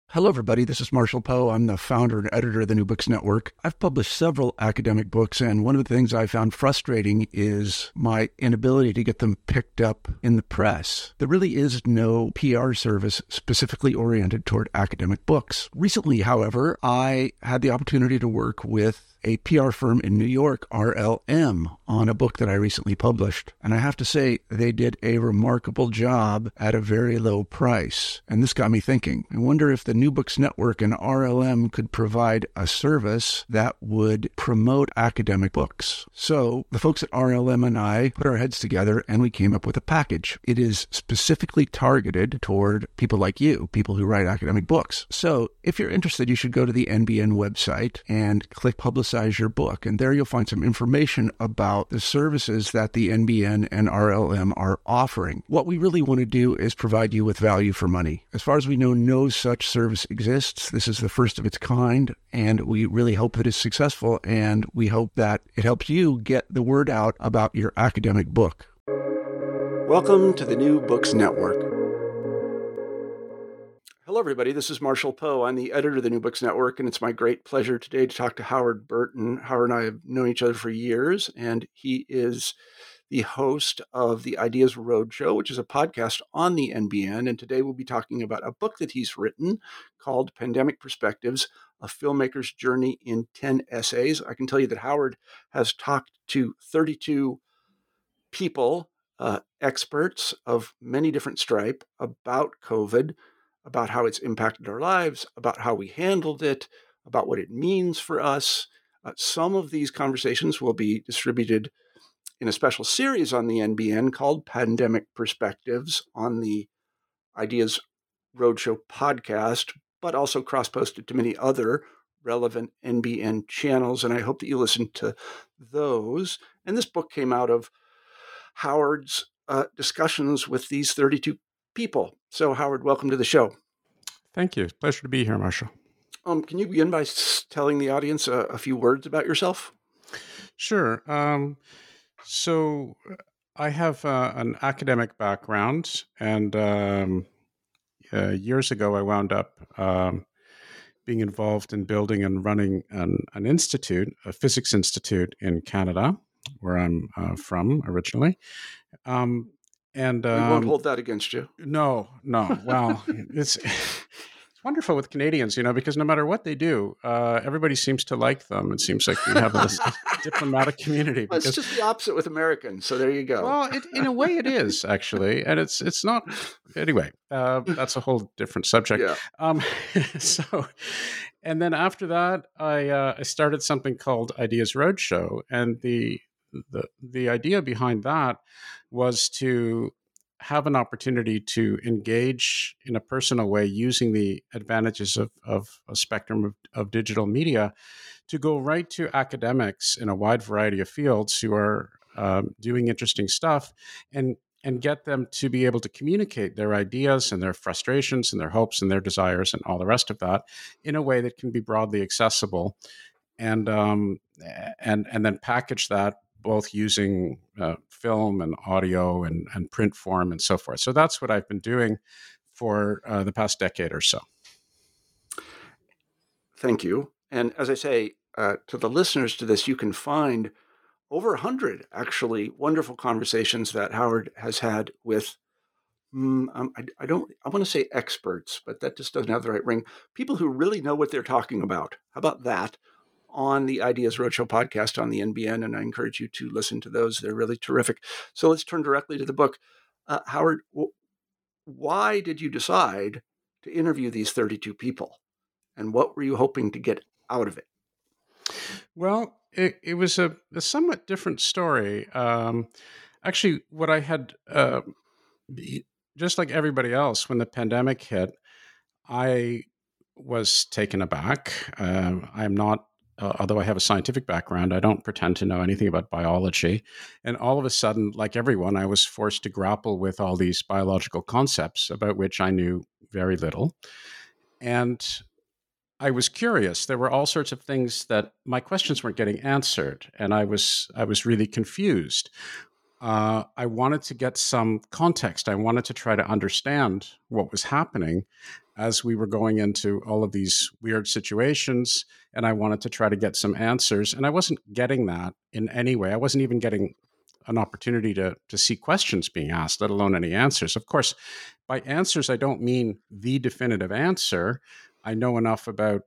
Hello, everybody. This is Marshall Poe. I'm the founder and editor of the New Books Network. I've published several academic books, and one of the things I found frustrating is my inability to get them picked up in the press. There really is no PR service specifically oriented toward academic books. Recently, however, I had the opportunity to work with a PR firm in New York, RLM, on a book that I recently published. And I have to say, they did a remarkable job at a very low price. And this got me thinking. I wonder if the New Books Network and RLM could provide a service that would promote academic books. So the folks at RLM and I put our heads together and we came up with a package. It is specifically targeted toward people like you, people who write academic books. So if you're interested, you should go to the NBN website and click Publicize Your Book. And there you'll find some information about the services that the NBN and RLM are offering. What we really want to do is provide you with value for money. As far as we know, no such service exists. This is the first of its kind, and we really hope that it's successful, and we hope that it helps you get the word out about your academic book. Welcome to the New Books Network. Hello, everybody. This is Marshall Poe. I'm the editor of the New Books Network, and it's my great pleasure today to talk to Howard Burton. Howard and I have known each other for years, and he is the host of the Ideas Roadshow, which is a podcast on the NBN. And today we'll be talking about a book that he's written called Pandemic Perspectives, A Filmmaker's Journey in 10 Essays. I can tell you that Howard has talked to 32 people, experts of many different stripe, about COVID, about how it's impacted our lives, about how we handled it, about what it means for us. Some of these conversations will be distributed in a special series on the NBN called Pandemic Perspectives on the Ideas Roadshow podcast, but also cross-posted to many other relevant NBN channels. And I hope that you listen to those. And this book came out of Howard's discussions with these 32 people. So, Howard, welcome to the show. Thank you. Pleasure to be here, Marshall. Can you begin by telling the audience a few words about yourself? Sure. So I have an academic background, and years ago I wound up being involved in building and running an institute, a physics institute in Canada, where I'm from originally. And we won't hold that against you. No. Well, it's wonderful with Canadians, because no matter what they do, everybody seems to like them. It seems like we have this diplomatic community. Well, it's just the opposite with Americans. So there you go. Well, in a way, it is actually, and it's not. Anyway, that's a whole different subject. Yeah. And then after that, I started something called Ideas Roadshow, and the idea behind that was to have an opportunity to engage in a personal way using the advantages of a spectrum of digital media to go right to academics in a wide variety of fields who are doing interesting stuff and get them to be able to communicate their ideas and their frustrations and their hopes and their desires and all the rest of that in a way that can be broadly accessible, and then package that both using film and audio and print form and so forth. So that's what I've been doing for the past decade or so. Thank you. And as I say, to the listeners to this, you can find over 100 actually wonderful conversations that Howard has had with, I want to say experts, but that just doesn't have the right ring. People who really know what they're talking about. How about that? On the Ideas Roadshow podcast on the NBN, and I encourage you to listen to those. They're really terrific. So let's turn directly to the book. Howard, why did you decide to interview these 32 people, and what were you hoping to get out of it? Well, it was a somewhat different story. Actually, what I had, just like everybody else, when the pandemic hit, I was taken aback. I'm not, although I have a scientific background, I don't pretend to know anything about biology. And all of a sudden, like everyone, I was forced to grapple with all these biological concepts about which I knew very little. And I was curious. There were all sorts of things that my questions weren't getting answered, and I was really confused. I wanted to get some context. I wanted to try to understand what was happening as we were going into all of these weird situations. And I wanted to try to get some answers. And I wasn't getting that in any way. I wasn't even getting an opportunity to see questions being asked, let alone any answers. Of course, by answers, I don't mean the definitive answer. I know enough about,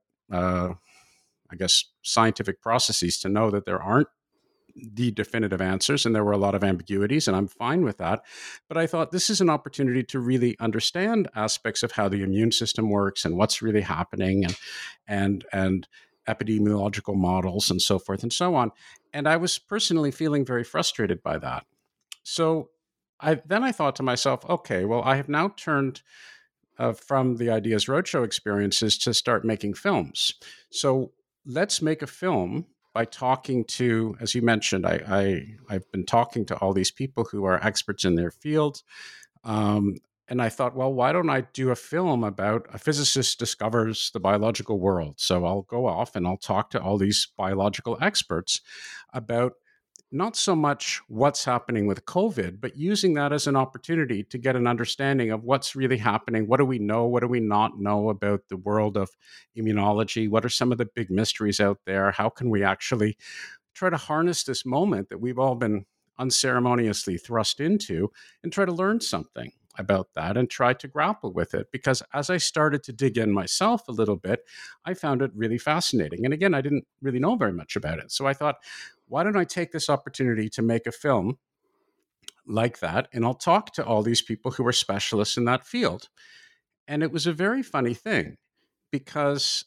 I guess, scientific processes to know that there aren't the definitive answers, and there were a lot of ambiguities, and I'm fine with that. But I thought this is an opportunity to really understand aspects of how the immune system works and what's really happening, and epidemiological models and so forth and so on. And I was personally feeling very frustrated by that. So I thought to myself, okay, well, I have now turned from the Ideas Roadshow experiences to start making films. So let's make a film by talking to, as you mentioned, I've been talking to all these people who are experts in their field. And I thought, well, why don't I do a film about a physicist discovers the biological world? So I'll go off and I'll talk to all these biological experts about not so much what's happening with COVID, but using that as an opportunity to get an understanding of what's really happening. What do we know? What do we not know about the world of immunology? What are some of the big mysteries out there? How can we actually try to harness this moment that we've all been unceremoniously thrust into and try to learn something about that and try to grapple with it? Because as I started to dig in myself a little bit, I found it really fascinating. And again, I didn't really know very much about it. So I thought, why don't I take this opportunity to make a film like that? And I'll talk to all these people who are specialists in that field. And it was a very funny thing because,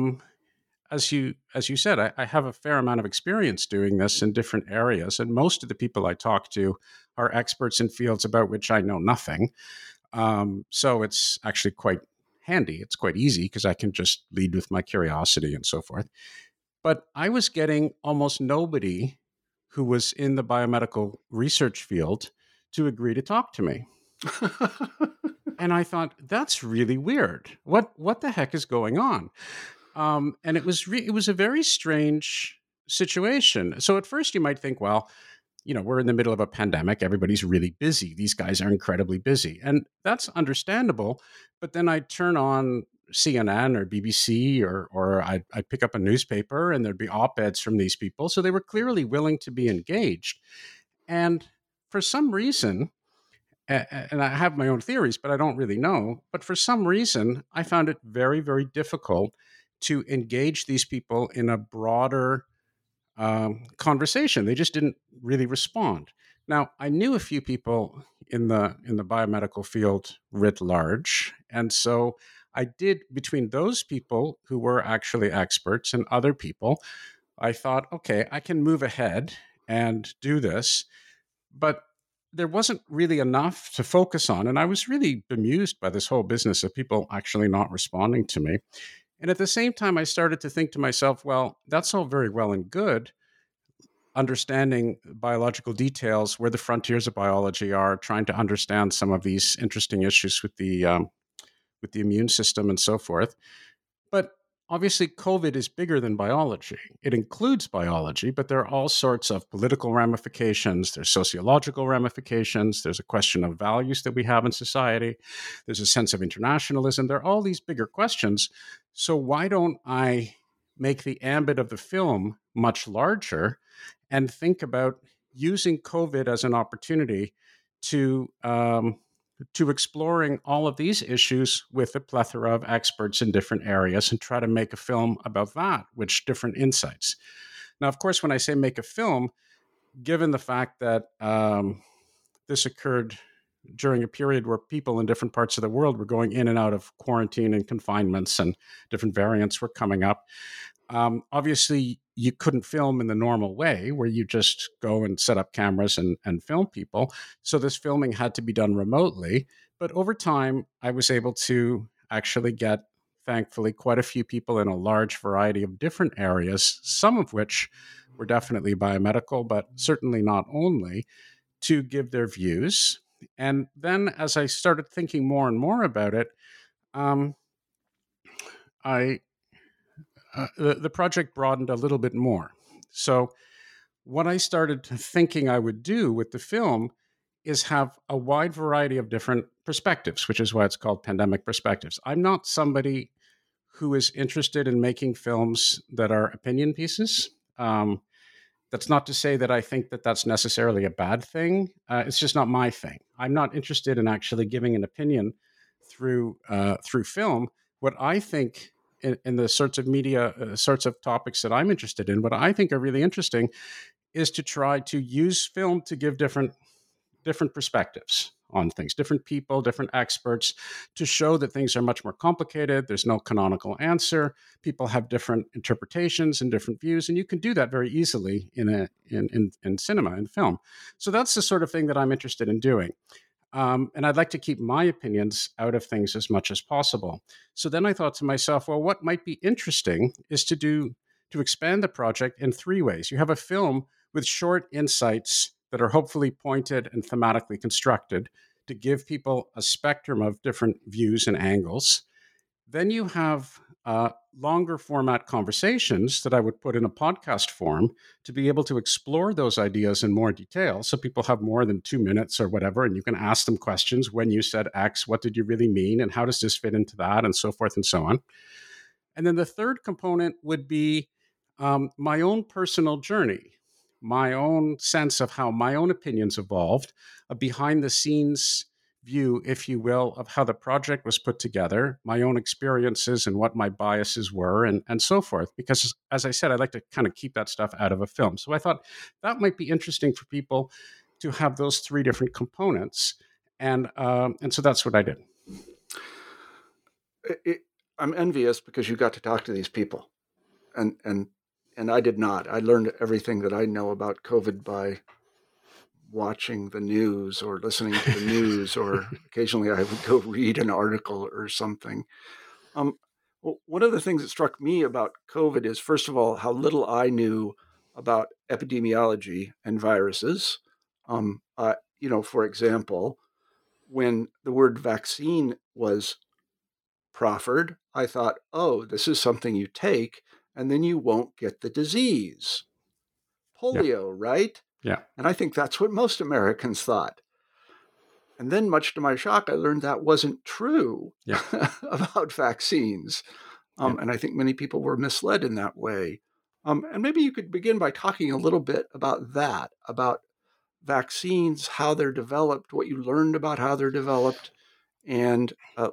as you said, I have a fair amount of experience doing this in different areas, and most of the people I talk to are experts in fields about which I know nothing. So it's actually quite handy. It's quite easy because I can just lead with my curiosity and so forth. But I was getting almost nobody who was in the biomedical research field to agree to talk to me. And I thought, that's really weird. What the heck is going on? And it was a very strange situation. So at first you might think, well, we're in the middle of a pandemic. Everybody's really busy. These guys are incredibly busy. And that's understandable. But then I turn on CNN or BBC or I'd pick up a newspaper and there'd be op-eds from these people. So they were clearly willing to be engaged. And for some reason, and I have my own theories, but I don't really know. But for some reason, I found it very, very difficult to engage these people in a broader conversation. They just didn't really respond. Now, I knew a few people in the biomedical field writ large, and so I did, between those people who were actually experts and other people, I thought, okay, I can move ahead and do this, but there wasn't really enough to focus on, and I was really bemused by this whole business of people actually not responding to me. And at the same time, I started to think to myself, well, that's all very well and good, understanding biological details, where the frontiers of biology are, trying to understand some of these interesting issues with the immune system and so forth. But obviously, COVID is bigger than biology. It includes biology, but there are all sorts of political ramifications. There's sociological ramifications. There's a question of values that we have in society. There's a sense of internationalism. There are all these bigger questions. So why don't I make the ambit of the film much larger and think about using COVID as an opportunity to exploring all of these issues with a plethora of experts in different areas and try to make a film about that, with different insights. Now, of course, when I say make a film, given the fact that this occurred during a period where people in different parts of the world were going in and out of quarantine and confinements and different variants were coming up, obviously you couldn't film in the normal way where you just go and set up cameras and film people. So this filming had to be done remotely. But over time, I was able to actually get, thankfully, quite a few people in a large variety of different areas, some of which were definitely biomedical, but certainly not only, to give their views. And then as I started thinking more and more about it, the project broadened a little bit more. So what I started thinking I would do with the film is have a wide variety of different perspectives, which is why it's called Pandemic Perspectives. I'm not somebody who is interested in making films that are opinion pieces. That's not to say that I think that that's necessarily a bad thing. It's just not my thing. I'm not interested in actually giving an opinion through film. What I think in the sorts of media, sorts of topics that I'm interested in, what I think are really interesting is to try to use film to give different perspectives on things, different people, different experts, to show that things are much more complicated. There's no canonical answer. People have different interpretations and different views, and you can do that very easily in cinema and film. So that's the sort of thing that I'm interested in doing. And I'd like to keep my opinions out of things as much as possible. So then I thought to myself, well, what might be interesting is to expand the project in three ways. You have a film with short insights that are hopefully pointed and thematically constructed to give people a spectrum of different views and angles. Then you have longer format conversations that I would put in a podcast form to be able to explore those ideas in more detail. So people have more than 2 minutes or whatever, and you can ask them questions. When you said X, what did you really mean? And how does this fit into that? And so forth and so on. And then the third component would be my own personal journey, my own sense of how my own opinions evolved, a behind the scenes view, if you will, of how the project was put together, my own experiences and what my biases were, and so forth. Because, as I said, I like to kind of keep that stuff out of a film. So I thought that might be interesting for people to have those three different components. And so that's what I did. I'm envious because you got to talk to these people, and I did not. I learned everything that I know about COVID by watching the news or listening to the news, or occasionally I would go read an article or something. Well, one of the things that struck me about COVID is, first of all, how little I knew about epidemiology and viruses. For example, when the word vaccine was proffered, I thought, oh, this is something you take and then you won't get the disease. Polio, Yeah. right? Yeah. And I think that's what most Americans thought. And then, much to my shock, I learned that wasn't true about vaccines. And I think many people were misled in that way. And maybe you could begin by talking a little bit about that, about vaccines, how they're developed, what you learned about how they're developed. And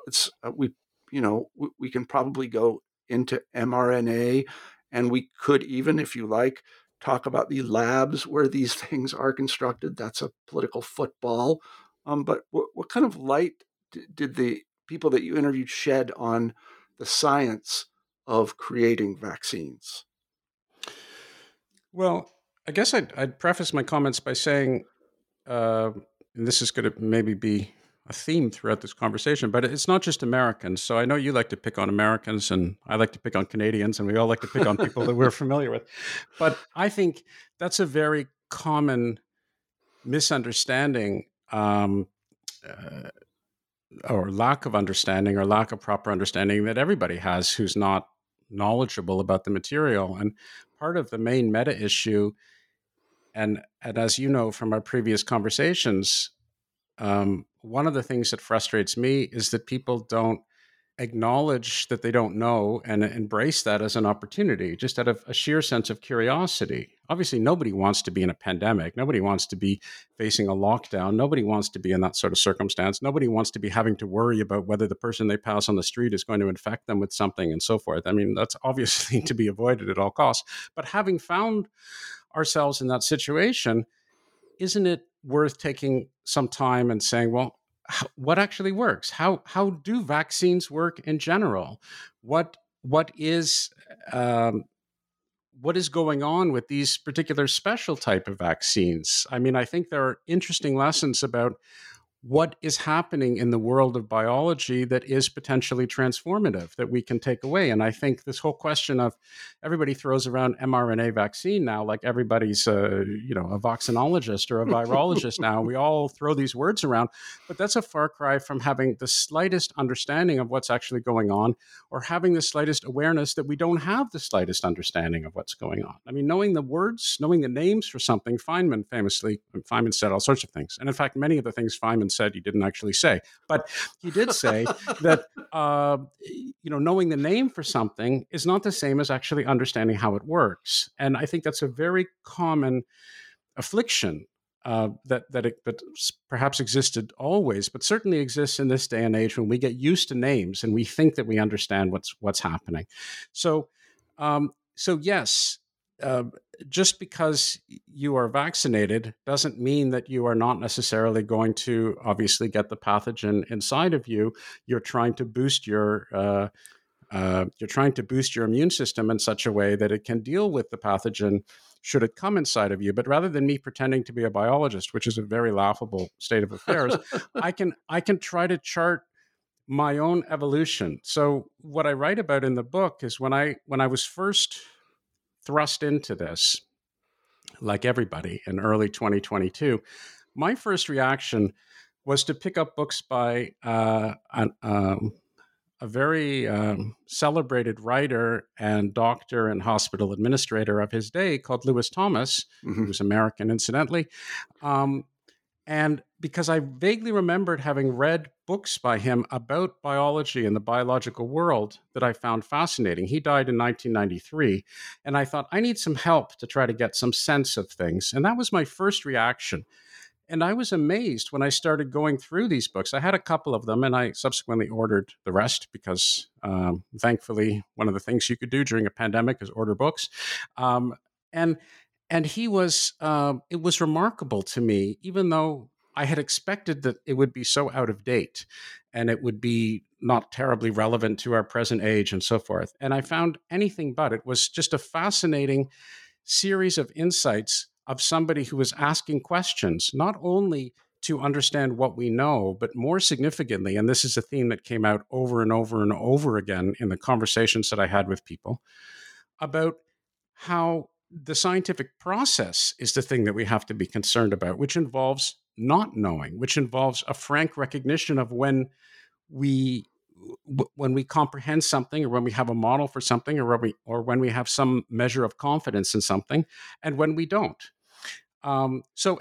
we can probably go into mRNA, and we could even, if you like, talk about the labs where these things are constructed. That's a political football. But what kind of light did the people that you interviewed shed on the science of creating vaccines? Well, I guess I'd preface my comments by saying, and this is going to maybe be a theme throughout this conversation, but it's not just Americans. So I know you like to pick on Americans, and I like to pick on Canadians, and we all like to pick on people that we're familiar with. But I think that's a very common misunderstanding, or lack of understanding, or lack of proper understanding that everybody has who's not knowledgeable about the material. And part of the main meta issue, and as you know from our previous conversations, one of the things that frustrates me is that people don't acknowledge that they don't know and embrace that as an opportunity, just out of a sheer sense of curiosity. Obviously, nobody wants to be in a pandemic. Nobody wants to be facing a lockdown. Nobody wants to be in that sort of circumstance. Nobody wants to be having to worry about whether the person they pass on the street is going to infect them with something and so forth. I mean, that's obviously to be avoided at all costs. But having found ourselves in that situation, isn't it worth taking some time and saying, well, what actually works? How do vaccines work in general? What is going on with these particular special type of vaccines? I mean, I think there are interesting lessons about what is happening in the world of biology that is potentially transformative that we can take away. And I think this whole question of everybody throws around mRNA vaccine now, like everybody's a vaccinologist or a virologist now. We all throw these words around, but that's a far cry from having the slightest understanding of what's actually going on, or having the slightest awareness that we don't have the slightest understanding of what's going on. I mean, knowing the words, knowing the names for something, Feynman said all sorts of things. And in fact, many of the things Feynman said he didn't actually say, but he did say that knowing the name for something is not the same as actually understanding how it works. And I think that's a very common affliction that perhaps existed always, but certainly exists in this day and age when we get used to names and we think that we understand what's happening. So yes. Just because you are vaccinated doesn't mean that you are not necessarily going to obviously get the pathogen inside of you. You're trying to boost your immune system in such a way that it can deal with the pathogen should it come inside of you. But rather than me pretending to be a biologist, which is a very laughable state of affairs, I can try to chart my own evolution. So what I write about in the book is when I was first thrust into this, like everybody in early 2022, my first reaction was to pick up books by a very celebrated writer and doctor and hospital administrator of his day called Lewis Thomas, who was American, incidentally. And because I vaguely remembered having read books by him about biology and the biological world that I found fascinating. He died in 1993, and I thought, I need some help to try to get some sense of things. And that was my first reaction. And I was amazed when I started going through these books. I had a couple of them, and I subsequently ordered the rest because, thankfully, one of the things you could do during a pandemic is order books. And he was, it was remarkable to me, even though I had expected that it would be so out of date and it would be not terribly relevant to our present age and so forth. And I found anything but. It was just a fascinating series of insights of somebody who was asking questions, not only to understand what we know, but more significantly, and this is a theme that came out over and over and over again in the conversations that I had with people, about how the scientific process is the thing that we have to be concerned about, which involves not knowing, which involves a frank recognition of when we comprehend something, or when we have a model for something, or when we have some measure of confidence in something, and when we don't. So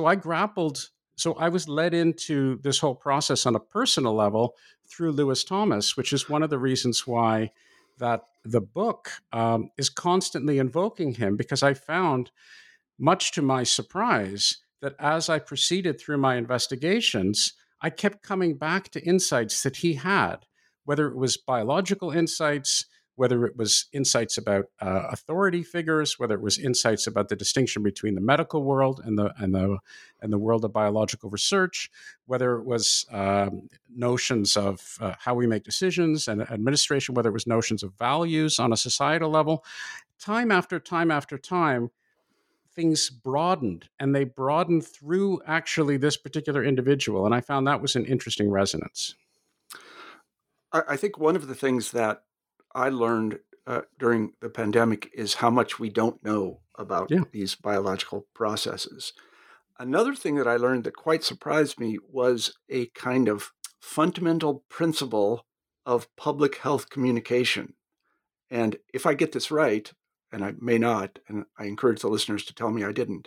I was led into this whole process on a personal level through Lewis Thomas, which is one of the reasons why that the book is constantly invoking him, because I found, much to my surprise, that as I proceeded through my investigations, I kept coming back to insights that he had, whether it was biological insights, whether it was insights about authority figures, whether it was insights about the distinction between the medical world and the world of biological research, whether it was notions of how we make decisions and administration, whether it was notions of values on a societal level. Time after time after time, things broadened, and they broadened through actually this particular individual. And I found that was an interesting resonance. I think one of the things that I learned during the pandemic is how much we don't know about these biological processes. Another thing that I learned that quite surprised me was a kind of fundamental principle of public health communication. And if I get this right, and I may not, and I encourage the listeners to tell me I didn't,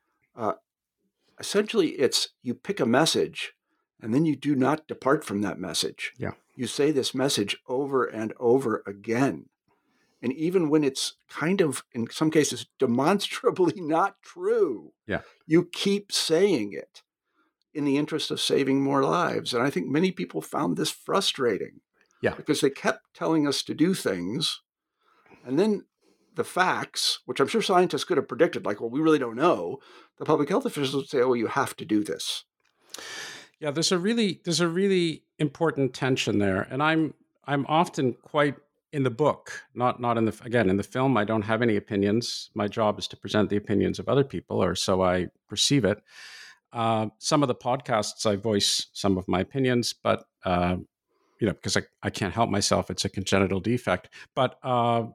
essentially it's you pick a message and then you do not depart from that message. Yeah. You say this message over and over again. And even when it's kind of, in some cases, demonstrably not true, you keep saying it in the interest of saving more lives. And I think many people found this frustrating because they kept telling us to do things. And then the facts, which I'm sure scientists could have predicted, like, well, we really don't know, the public health officials would say, oh, you have to do this. Yeah, there's a really important tension there. And I'm often quite, in the book, not in the film, I don't have any opinions. My job is to present the opinions of other people, or so I perceive it. Some of the podcasts, I voice some of my opinions, but because I can't help myself, it's a congenital defect. But I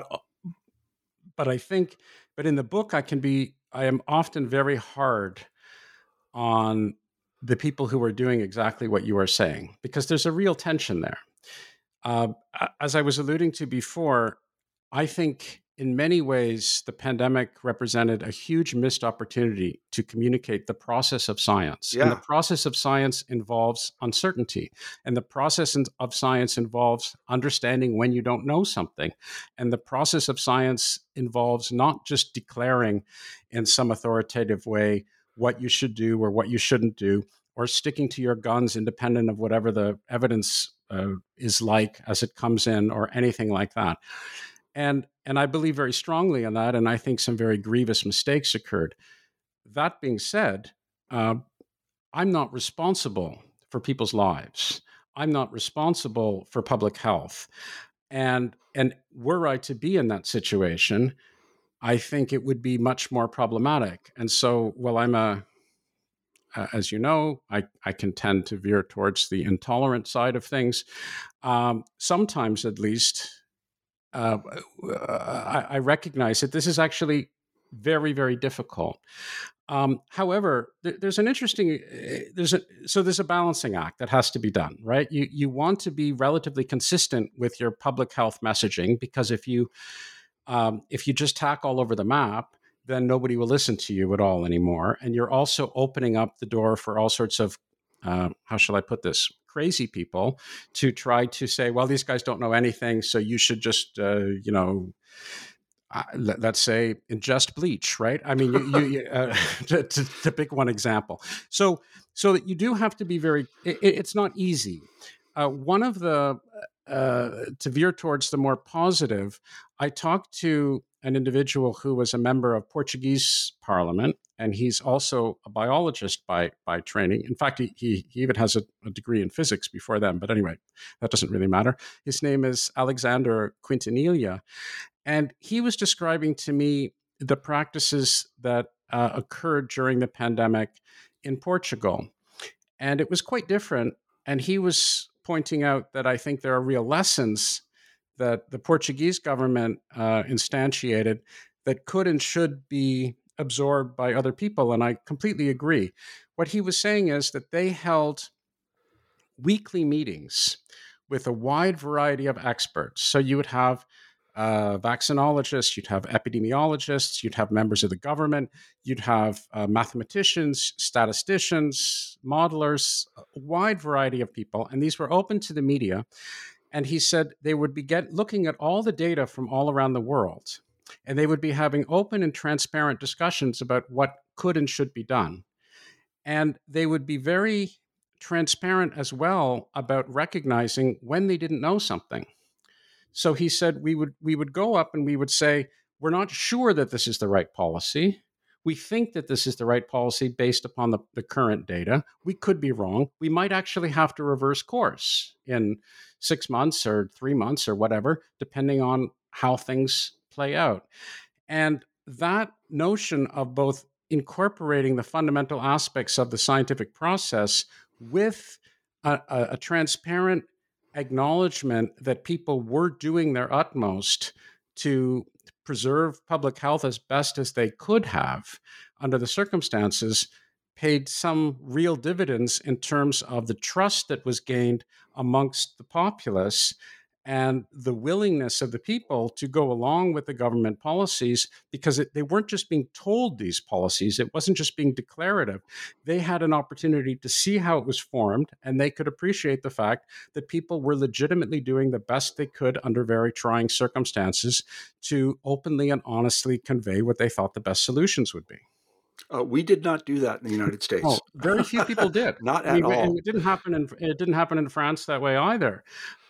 think, but in the book, I am often very hard on the people who are doing exactly what you are saying, because there's a real tension there. As I was alluding to before, I think in many ways, the pandemic represented a huge missed opportunity to communicate the process of science. Yeah. And the process of science involves uncertainty. And the process of science involves understanding when you don't know something. And the process of science involves not just declaring in some authoritative way what you should do or what you shouldn't do, or sticking to your guns independent of whatever the evidence is like as it comes in, or anything like that. And I believe very strongly in that, and I think some very grievous mistakes occurred. That being said, I'm not responsible for people's lives. I'm not responsible for public health. And were I to be in that situation, I think it would be much more problematic. And so, while I'm as you know, I can tend to veer towards the intolerant side of things. Sometimes, at least, I recognize that this is actually very, very difficult. However, there's an interesting there's a balancing act that has to be done, right? You want to be relatively consistent with your public health messaging, because if you just tack all over the map, then nobody will listen to you at all anymore, and you're also opening up the door for all sorts of how shall I put this? Crazy people to try to say, well, these guys don't know anything, so you should just, let's say, ingest bleach, right? I mean, to pick one example. So that you do have to be very. It's not easy. One of the to veer towards the more positive, I talked to an individual who was a member of Portuguese Parliament, and he's also a biologist by training. In fact, he even has a degree in physics before then. But anyway, that doesn't really matter. His name is Alexander Quintanilha, and he was describing to me the practices that occurred during the pandemic in Portugal, and it was quite different. And he was pointing out that I think there are real lessons that the Portuguese government instantiated that could and should be absorbed by other people. And I completely agree. What he was saying is that they held weekly meetings with a wide variety of experts. So you would have vaccinologists, you'd have epidemiologists, you'd have members of the government, you'd have mathematicians, statisticians, modelers, a wide variety of people. And these were open to the media. And he said they would be looking at all the data from all around the world, and they would be having open and transparent discussions about what could and should be done. And they would be very transparent as well about recognizing when they didn't know something. So he said we would go up and we would say, we're not sure that this is the right policy. We think that this is the right policy based upon the current data. We could be wrong. We might actually have to reverse course in 6 months or 3 months or whatever, depending on how things play out. And that notion of both incorporating the fundamental aspects of the scientific process with a transparent acknowledgement that people were doing their utmost to preserve public health as best as they could have under the circumstances paid some real dividends in terms of the trust that was gained amongst the populace and the willingness of the people to go along with the government policies, because they weren't just being told these policies. It wasn't just being declarative. They had an opportunity to see how it was formed, and they could appreciate the fact that people were legitimately doing the best they could under very trying circumstances to openly and honestly convey what they thought the best solutions would be. We did not do that in the United States. Oh, very few people did. Not at all. And it didn't happen in France that way either.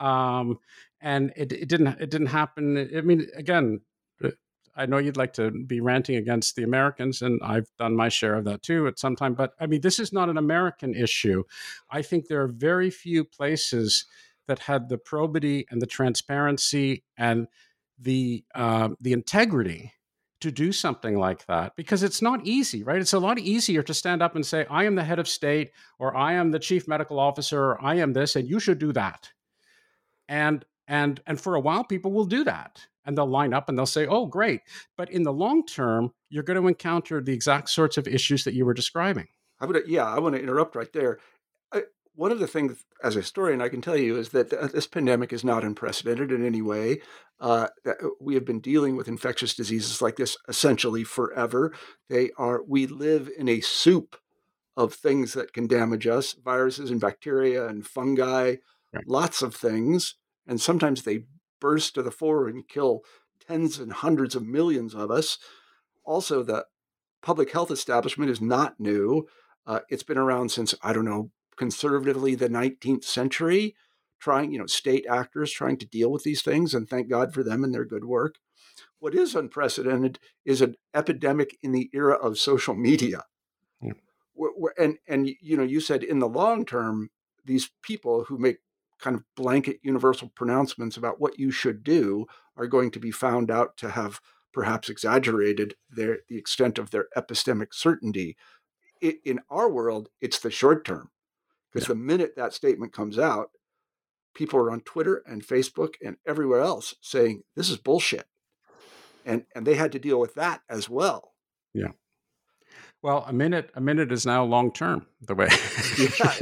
And it didn't happen. I mean, again, I know you'd like to be ranting against the Americans, and I've done my share of that too at some time. But I mean, this is not an American issue. I think there are very few places that had the probity and the transparency and the integrity to do something like that, because it's not easy, right? It's a lot easier to stand up and say, I am the head of state, or I am the chief medical officer, or I am this, and you should do that. And for a while, people will do that, and they'll line up and they'll say, oh, great. But in the long term, you're going to encounter the exact sorts of issues that you were describing. I want to interrupt right there. One of the things, as a historian, I can tell you is that this pandemic is not unprecedented in any way. We have been dealing with infectious diseases like this essentially forever. We live in a soup of things that can damage us, viruses and bacteria and fungi, right. Lots of things. And sometimes they burst to the fore and kill tens and hundreds of millions of us. Also, the public health establishment is not new. It's been around since, conservatively the 19th century, state actors trying to deal with these things, and thank God for them and their good work. What is unprecedented is an epidemic in the era of social media. Yeah. And you said in the long term, these people who make kind of blanket universal pronouncements about what you should do are going to be found out to have perhaps exaggerated the extent of their epistemic certainty. In our world, it's the short term. Because the minute that statement comes out, people are on Twitter and Facebook and everywhere else saying, this is bullshit. And they had to deal with that as well. Yeah. Well, a minute is now long term, the way. Yeah,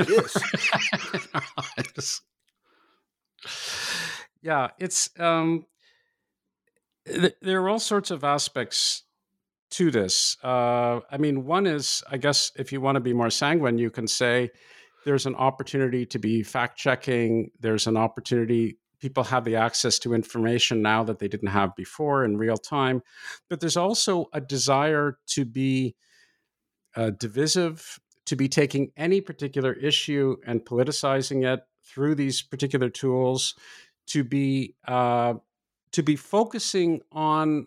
it is. Yeah, it's there are all sorts of aspects to this. One is, I guess, if you want to be more sanguine, you can say there's an opportunity to be fact-checking. There's an opportunity. People have the access to information now that they didn't have before in real time. But there's also a desire to be divisive, to be taking any particular issue and politicizing it through these particular tools, to be focusing on,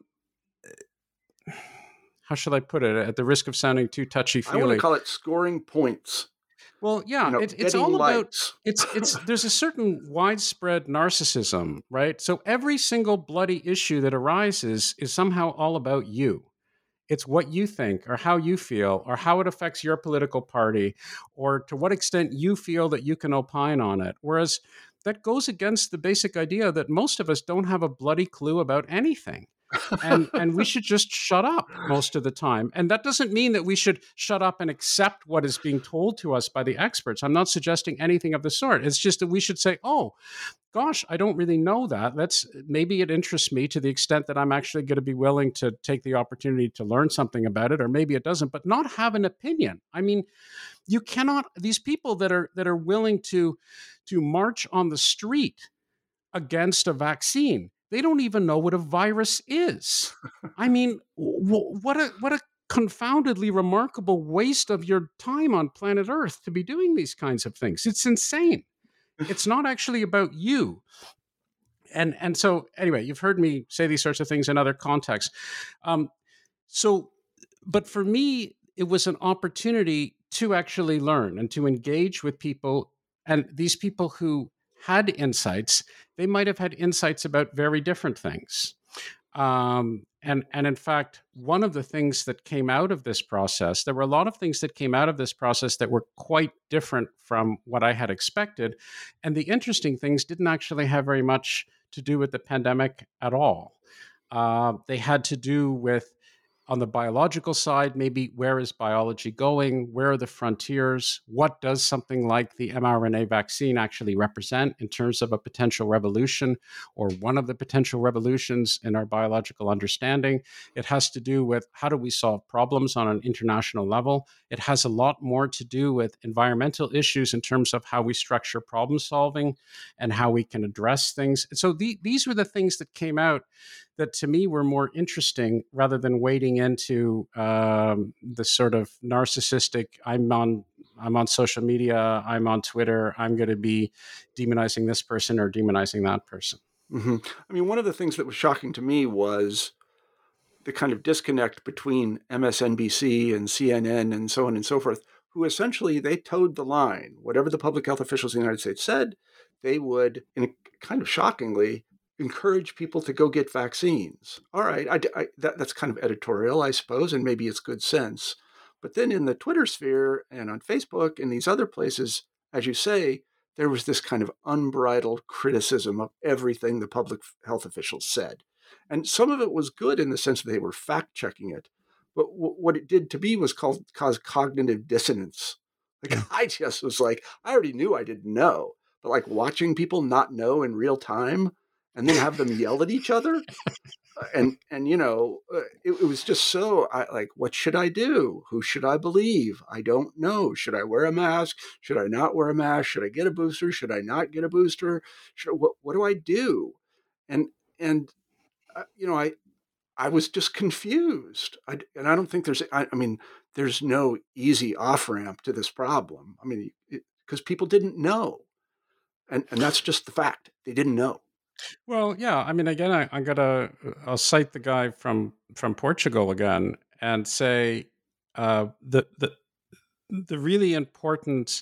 how should I put it, at the risk of sounding too touchy-feely. I want to call it scoring points. Well, yeah, it's all likes. About there's a certain widespread narcissism, right? So every single bloody issue that arises is somehow all about you. It's what you think or how you feel or how it affects your political party or to what extent you feel that you can opine on it. Whereas that goes against the basic idea that most of us don't have a bloody clue about anything. And we should just shut up most of the time. And that doesn't mean that we should shut up and accept what is being told to us by the experts. I'm not suggesting anything of the sort. It's just that we should say, oh, gosh, I don't really know that. Maybe it interests me to the extent that I'm actually going to be willing to take the opportunity to learn something about it, or maybe it doesn't, but not have an opinion. I mean, you cannot, these people that are willing to march on the street against a vaccine, they don't even know what a virus is. I mean, what a confoundedly remarkable waste of your time on planet Earth to be doing these kinds of things. It's insane. It's not actually about you. And so, anyway, you've heard me say these sorts of things in other contexts. But for me, it was an opportunity to actually learn and to engage with people, and these people who had insights, they might have had insights about very different things. And in fact, one of the things that came out of this process, there were a lot of things that came out of this process that were quite different from what I had expected. And the interesting things didn't actually have very much to do with the pandemic at all. They had to do with, on the biological side, maybe where is biology going? Where are the frontiers? What does something like the mRNA vaccine actually represent in terms of a potential revolution or one of the potential revolutions in our biological understanding? It has to do with how do we solve problems on an international level? It has a lot more to do with environmental issues in terms of how we structure problem solving and how we can address things. And so these were the things that came out that to me were more interesting rather than wading into the sort of narcissistic, I'm on social media, I'm on Twitter, I'm going to be demonizing this person or demonizing that person. Mm-hmm. I mean, one of the things that was shocking to me was the kind of disconnect between MSNBC and CNN and so on and so forth, who essentially, they towed the line. Whatever the public health officials in the United States said, they would, in a kind of shockingly, encourage people to go get vaccines. All right, that's kind of editorial, I suppose, and maybe it's good sense. But then in the Twitter sphere and on Facebook and these other places, as you say, there was this kind of unbridled criticism of everything the public health officials said. And some of it was good in the sense that they were fact-checking it. But what it did to me was cause cognitive dissonance. Like, I just was like, I already knew I didn't know. But like watching people not know in real time and then have them yell at each other. And it was just so like, what should I do? Who should I believe? I don't know. Should I wear a mask? Should I not wear a mask? Should I get a booster? Should I not get a booster? What do I do? And I was just confused. And I don't think there's no easy off ramp to this problem. I mean, because people didn't know. And that's just the fact. They didn't know. Well, yeah. I mean, again, I'll cite the guy from Portugal again and say the really important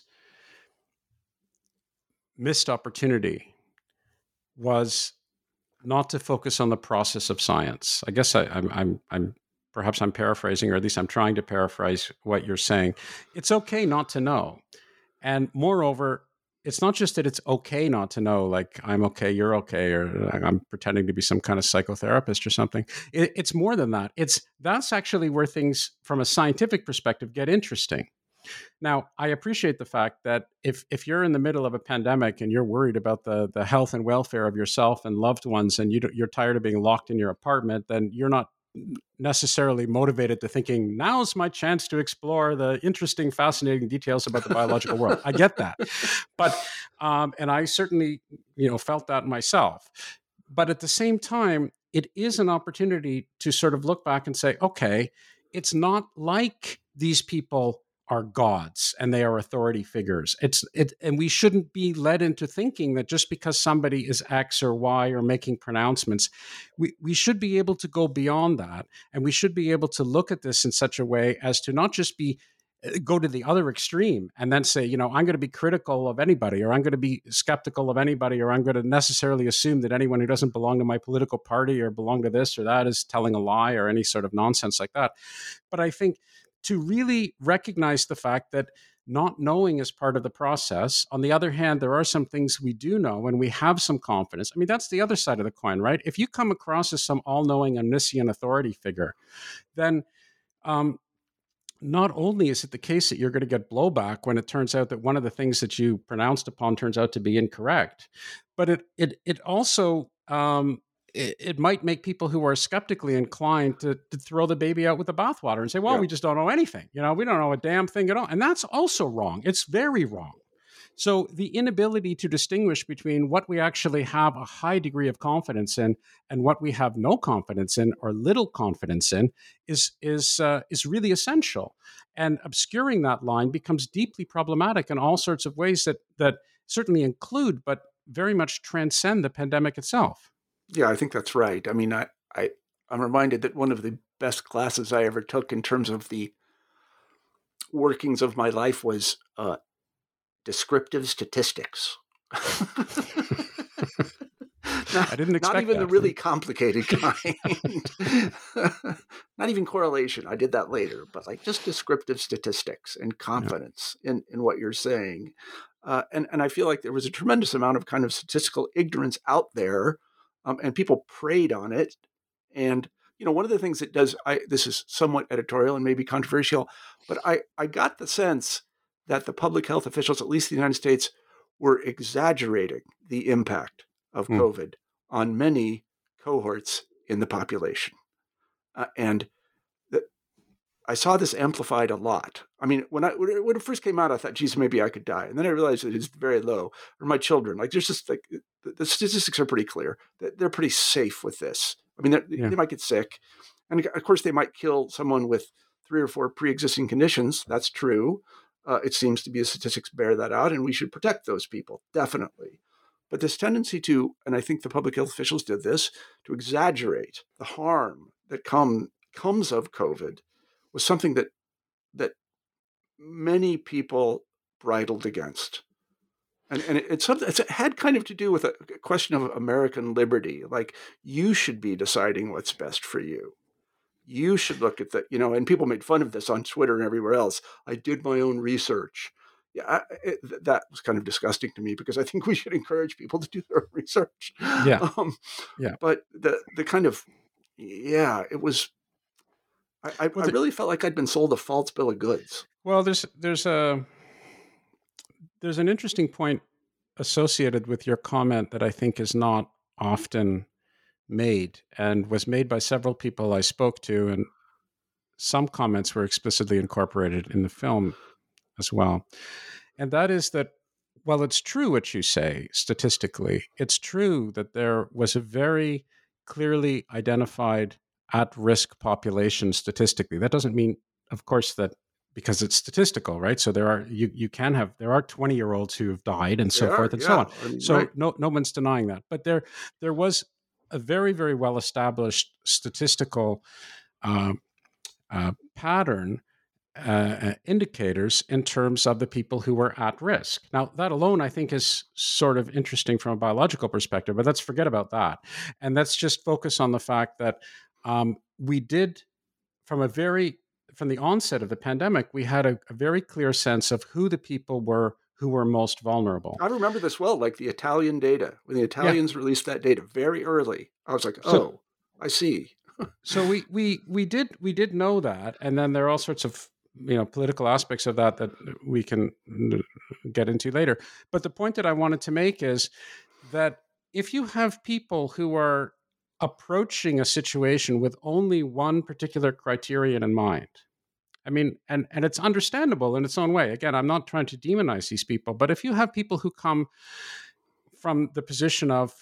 missed opportunity was not to focus on the process of science. I guess I'm perhaps I'm paraphrasing, or at least I'm trying to paraphrase what you're saying. It's okay not to know, and moreover, it's not just that it's okay not to know, like I'm okay, you're okay, or I'm pretending to be some kind of psychotherapist or something. It's more than that. That's actually where things from a scientific perspective get interesting. Now, I appreciate the fact that if you're in the middle of a pandemic and you're worried about the health and welfare of yourself and loved ones, and you're tired of being locked in your apartment, then you're not necessarily motivated to thinking, now's my chance to explore the interesting, fascinating details about the biological world. I get that. But, and I certainly, felt that myself. But at the same time, it is an opportunity to sort of look back and say, okay, it's not like these people are gods and they are authority figures. And we shouldn't be led into thinking that just because somebody is X or Y or making pronouncements, we should be able to go beyond that. And we should be able to look at this in such a way as to not just go to the other extreme and then say, I'm going to be critical of anybody, or I'm going to be skeptical of anybody, or I'm going to necessarily assume that anyone who doesn't belong to my political party or belong to this or that is telling a lie or any sort of nonsense like that. But I think to really recognize the fact that not knowing is part of the process. On the other hand, there are some things we do know and we have some confidence. I mean, that's the other side of the coin, right? If you come across as some all-knowing, omniscient authority figure, then not only is it the case that you're going to get blowback when it turns out that one of the things that you pronounced upon turns out to be incorrect, but it also it might make people who are skeptically inclined to throw the baby out with the bathwater and say, well, we just don't know anything. We don't know a damn thing at all. And that's also wrong. It's very wrong. So the inability to distinguish between what we actually have a high degree of confidence in and what we have no confidence in or little confidence in is really essential. And obscuring that line becomes deeply problematic in all sorts of ways that certainly include, but very much transcend the pandemic itself. Yeah, I think that's right. I mean, I'm reminded that one of the best classes I ever took in terms of the workings of my life was descriptive statistics. I didn't expect not even that. The really complicated kind. Not even correlation. I did that later, but like just descriptive statistics and confidence in what you're saying. And I feel like there was a tremendous amount of kind of statistical ignorance out there. And people preyed on it. And, one of the things it does, this is somewhat editorial and maybe controversial, but I got the sense that the public health officials, at least in the United States, were exaggerating the impact of COVID on many cohorts in the population. And I saw this amplified a lot. I mean, when it first came out, I thought, geez, maybe I could die. And then I realized that it's very low. Or my children, like there's just like, the statistics are pretty clear. They're pretty safe with this. I mean, they might get sick. And of course, they might kill someone with 3 or 4 pre-existing conditions. That's true. It seems to be the statistics bear that out, and we should protect those people, definitely. But this tendency to, and I think the public health officials did this, to exaggerate the harm that comes of COVID was something that many people bridled against. And it's something. It had kind of to do with a question of American liberty. Like, you should be deciding what's best for you. You should look at the, and people made fun of this on Twitter and everywhere else. I did my own research. Yeah, that was kind of disgusting to me, because I think we should encourage people to do their own research. Yeah. Yeah. But the kind of, it was, I really felt like I'd been sold a false bill of goods. Well, there's an interesting point associated with your comment that I think is not often made, and was made by several people I spoke to, and some comments were explicitly incorporated in the film as well. And that is that, while it's true what you say statistically, it's true that there was a very clearly identified at-risk population statistically. That doesn't mean, of course, that because it's statistical, right? So there are 20-year-olds who have died and so forth and so on. I mean, so right. No one's denying that. But there was a very, very well-established statistical pattern, indicators in terms of the people who were at risk. Now, that alone, I think, is sort of interesting from a biological perspective, but let's forget about that. And let's just focus on the fact that we did, from the onset of the pandemic, we had a very clear sense of who the people were who were most vulnerable. I remember this well, like the Italian data. When the Italians released that data very early, I was like, I see. So we did know that, and then there are all sorts of political aspects of that we can get into later. But the point that I wanted to make is that if you have people who are approaching a situation with only one particular criterion in mind, I mean, and it's understandable in its own way. Again, I'm not trying to demonize these people, but if you have people who come from the position of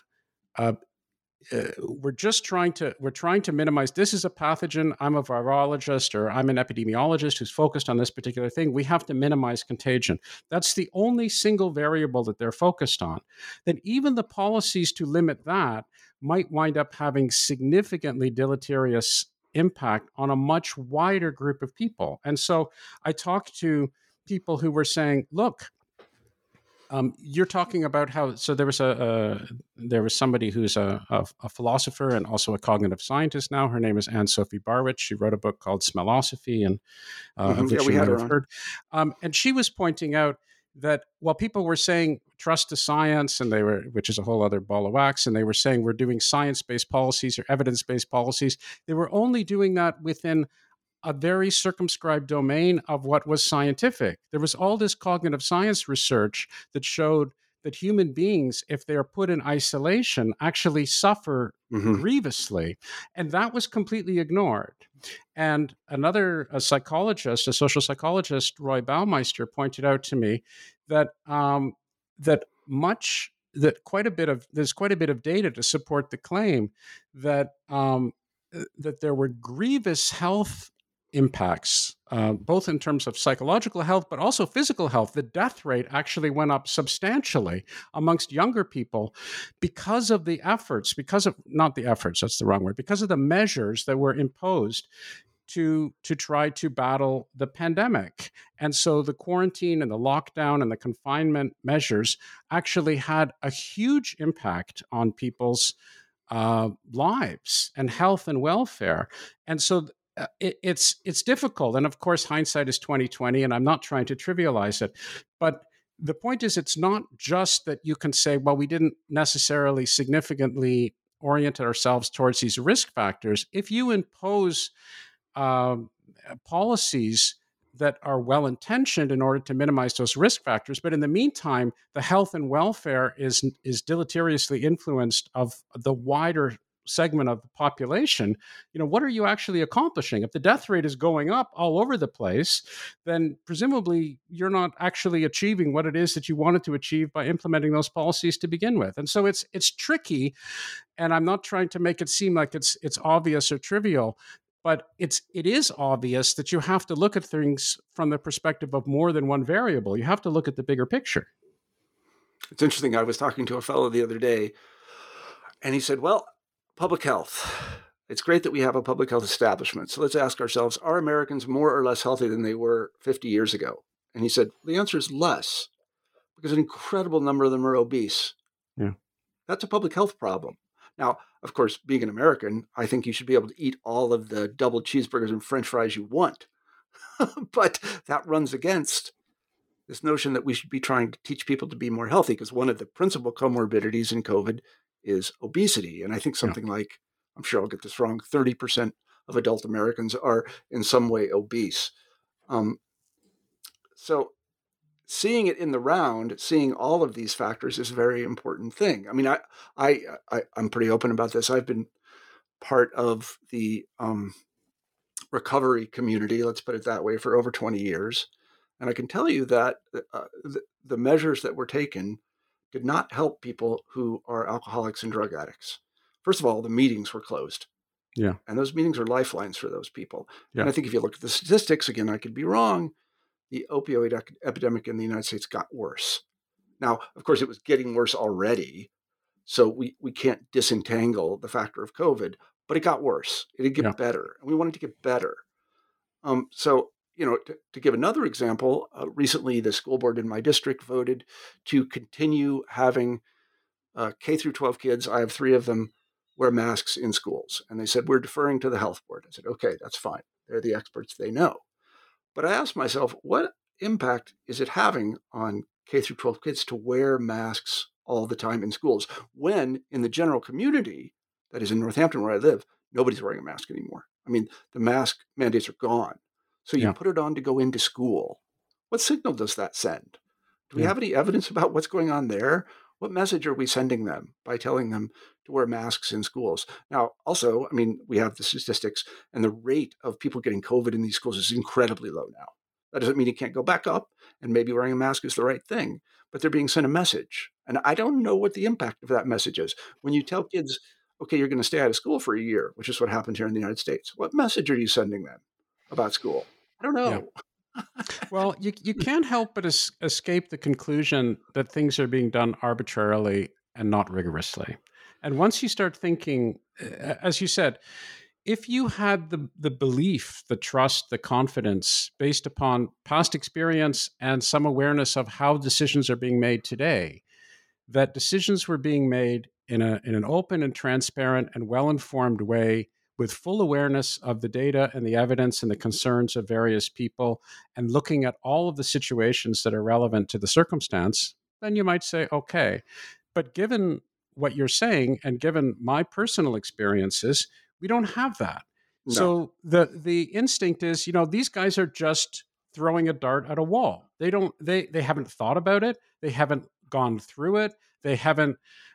we're trying to minimize, this is a pathogen, I'm a virologist or I'm an epidemiologist who's focused on this particular thing, we have to minimize contagion. That's the only single variable that they're focused on. Then even the policies to limit that might wind up having significantly deleterious impact on a much wider group of people. And so I talked to people who were saying, look, you're talking about how, so there was somebody who's a philosopher and also a cognitive scientist now. Her name is Anne-Sophie Barwitch. She wrote a book called Smellosophy, and of which you might have heard. And she was pointing out that while people were saying trust the science, which is a whole other ball of wax, and they were saying we're doing science-based policies or evidence-based policies, they were only doing that within a very circumscribed domain of what was scientific. There was all this cognitive science research that showed that human beings, if they are put in isolation, actually suffer grievously. And that was completely ignored. And a social psychologist, Roy Baumeister, pointed out to me that there's quite a bit of data to support the claim that there were grievous health impacts, both in terms of psychological health, but also physical health. The death rate actually went up substantially amongst younger people because of the measures that were imposed to try to battle the pandemic. And so the quarantine and the lockdown and the confinement measures actually had a huge impact on people's lives and health and welfare. And so it's difficult. And of course, hindsight is 20/20, and I'm not trying to trivialize it. But the point is, it's not just that you can say, well, we didn't necessarily significantly orient ourselves towards these risk factors. If you impose policies that are well-intentioned in order to minimize those risk factors, but in the meantime, the health and welfare is deleteriously influenced of the wider segment of the population, what are you actually accomplishing? If the death rate is going up all over the place, then presumably you're not actually achieving what it is that you wanted to achieve by implementing those policies to begin with. And so it's tricky, and I'm not trying to make it seem like it's obvious or trivial, but it is obvious that you have to look at things from the perspective of more than one variable. You have to look at the bigger picture. It's interesting. I was talking to a fellow the other day, and he said, well, public health. It's great that we have a public health establishment. So let's ask ourselves, are Americans more or less healthy than they were 50 years ago? And he said, the answer is less. because an incredible number of them are obese. Yeah. That's a public health problem. Now, of course, being an American, I think you should be able to eat all of the double cheeseburgers and French fries you want. But that runs against this notion that we should be trying to teach people to be more healthy, because one of the principal comorbidities in COVID is obesity. And I think something like, I'm sure I'll get this wrong, 30% of adult Americans are in some way obese. So seeing it in the round, seeing all of these factors is a very important thing. I mean, I'm pretty open about this. I've been part of the recovery community, let's put it that way, for over 20 years. And I can tell you that the measures that were taken did not help people who are alcoholics and drug addicts. First of all, the meetings were closed. Yeah. And those meetings are lifelines for those people. Yeah. And I think if you look at the statistics, again, I could be wrong, the opioid epidemic in the United States got worse. Now, of course, it was getting worse already. So we can't disentangle the factor of COVID, but it got worse. It did get better. And we wanted to get better. So, to give another example, recently the school board in my district voted to continue having K through 12 kids. I have 3 of them wear masks in schools. And they said, we're deferring to the health board. I said, okay, that's fine. They're the experts. They know. But I asked myself, what impact is it having on K through 12 kids to wear masks all the time in schools when in the general community, that is in Northampton where I live, nobody's wearing a mask anymore? I mean, the mask mandates are gone. So you put it on to go into school. What signal does that send? Do we have any evidence about what's going on there? What message are we sending them by telling them to wear masks in schools? Now, also, I mean, we have the statistics, and the rate of people getting COVID in these schools is incredibly low now. That doesn't mean it can't go back up, and maybe wearing a mask is the right thing, but they're being sent a message. And I don't know what the impact of that message is. When you tell kids, okay, you're going to stay out of school for a year, which is what happened here in the United States, what message are you sending them about school? I don't know. Yeah. Well, you can't help but escape the conclusion that things are being done arbitrarily and not rigorously. And once you start thinking, as you said, if you had the belief, the trust, the confidence based upon past experience and some awareness of how decisions are being made today, that decisions were being made in an open and transparent and well-informed way, with full awareness of the data and the evidence and the concerns of various people, and looking at all of the situations that are relevant to the circumstance, then you might say, okay. But given what you're saying, and given my personal experiences, we don't have that. No. So the instinct is, these guys are just throwing a dart at a wall. They haven't thought about it. They haven't gone through it. They haven't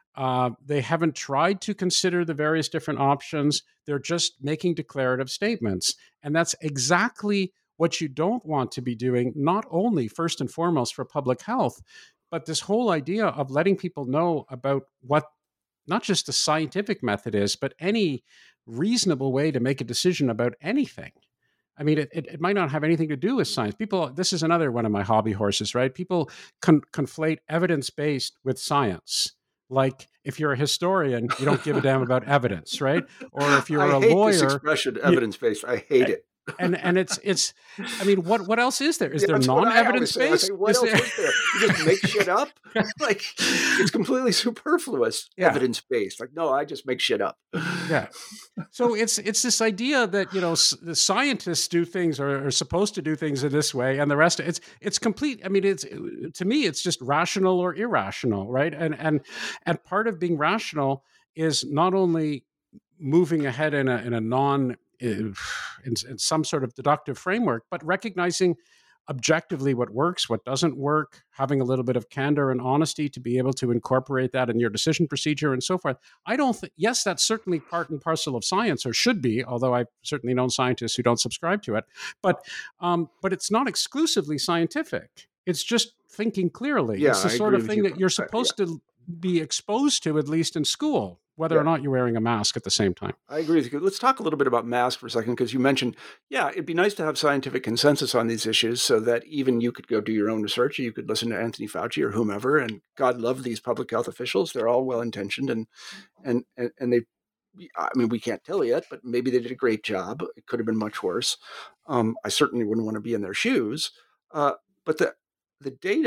tried to consider the various different options. They're just making declarative statements. And that's exactly what you don't want to be doing, not only first and foremost for public health, but this whole idea of letting people know about what not just the scientific method is, but any reasonable way to make a decision about anything. I mean, it might not have anything to do with science. This is another one of my hobby horses, right? People conflate evidence-based with science. Like, if you're a historian, you don't give a damn about evidence, right? Or if you're a lawyer, I hate this expression, evidence-based. I hate it. And it's. I mean, what else is there? Is there non-evidence-based? What else is there? You just make shit up. Like, it's completely superfluous. Yeah. Evidence-based. Like, no, I just make shit up. Yeah. So it's this idea that the scientists do things or are supposed to do things in this way, and the rest. It's complete. I mean, to me, it's just rational or irrational, right? And part of being rational is not only moving ahead in a non in some sort of deductive framework, but recognizing objectively what works, what doesn't work, having a little bit of candor and honesty to be able to incorporate that in your decision procedure and so forth. I don't think, yes, that's certainly part and parcel of science, or should be, although I've certainly known scientists who don't subscribe to it, but it's not exclusively scientific. It's just thinking clearly. Yeah, it's the sort of thing that you're supposed to be exposed to, at least in school, whether or not you're wearing a mask at the same time. I agree with you. Let's talk a little bit about masks for a second, because you mentioned, it'd be nice to have scientific consensus on these issues so that even you could go do your own research, or you could listen to Anthony Fauci or whomever, and God love these public health officials. They're all well-intentioned and they, I mean, we can't tell yet, but maybe they did a great job. It could have been much worse. I certainly wouldn't want to be in their shoes. But the data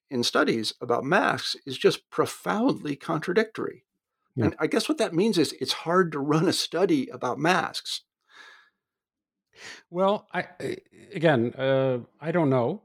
in studies about masks is just profoundly contradictory. Yeah. And I guess what that means is it's hard to run a study about masks. Well, I don't know.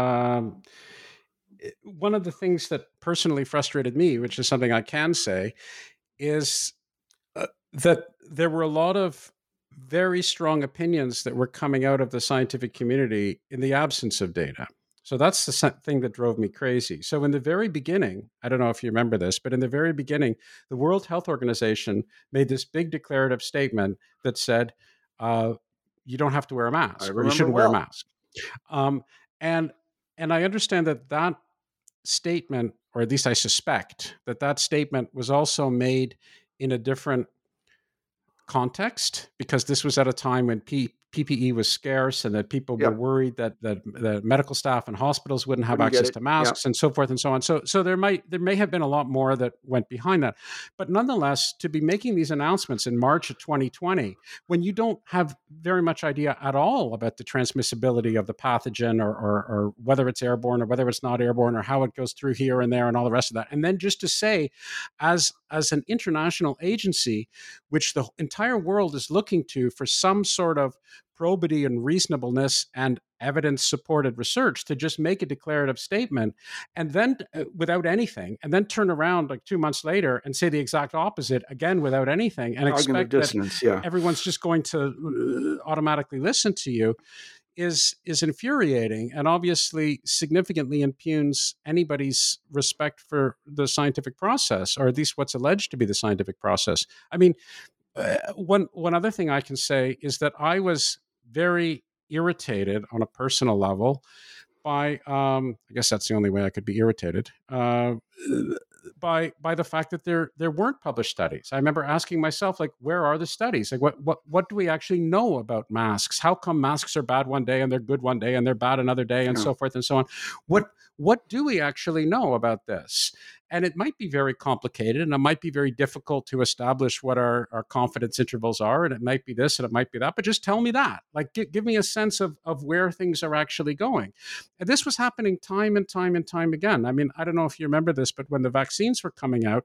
One of the things that personally frustrated me, which is something I can say, is that there were a lot of very strong opinions that were coming out of the scientific community in the absence of data. So that's the thing that drove me crazy. So in the very beginning, I don't know if you remember this, but in the very beginning, the World Health Organization made this big declarative statement that said, you don't have to wear a mask, or you shouldn't wear a mask. And I understand that statement, or at least I suspect that statement was also made in a different context, because this was at a time when PPE was scarce and that people were worried that the medical staff and hospitals wouldn't have access to masks and so forth and so on. So there may have been a lot more that went behind that. But nonetheless, to be making these announcements in March of 2020, when you don't have very much idea at all about the transmissibility of the pathogen, or whether it's airborne or whether it's not airborne, or how it goes through here and there and all the rest of that. And then just to say, as an international agency, which the entire world is looking to for some sort of probity and reasonableness and evidence-supported research, to just make a declarative statement and then without anything, and then turn around like 2 months later and say the exact opposite again without anything, and expect that everyone's just going to automatically listen to you is infuriating, and obviously significantly impugns anybody's respect for the scientific process, or at least what's alleged to be the scientific process. I mean, one other thing I can say is that I was very irritated on a personal level by, I guess that's the only way I could be irritated, by the fact that there weren't published studies. I remember asking myself, like, where are the studies? Like, what do we actually know about masks? How come masks are bad one day and they're good one day and they're bad another day, and so forth and so on? What do we actually know about this? And it might be very complicated, and it might be very difficult to establish what our confidence intervals are, and it might be this and it might be that, but just tell me that. Like, give me a sense of where things are actually going. And this was happening time and time and time again. I mean, I don't know if you remember this, but when the vaccines were coming out,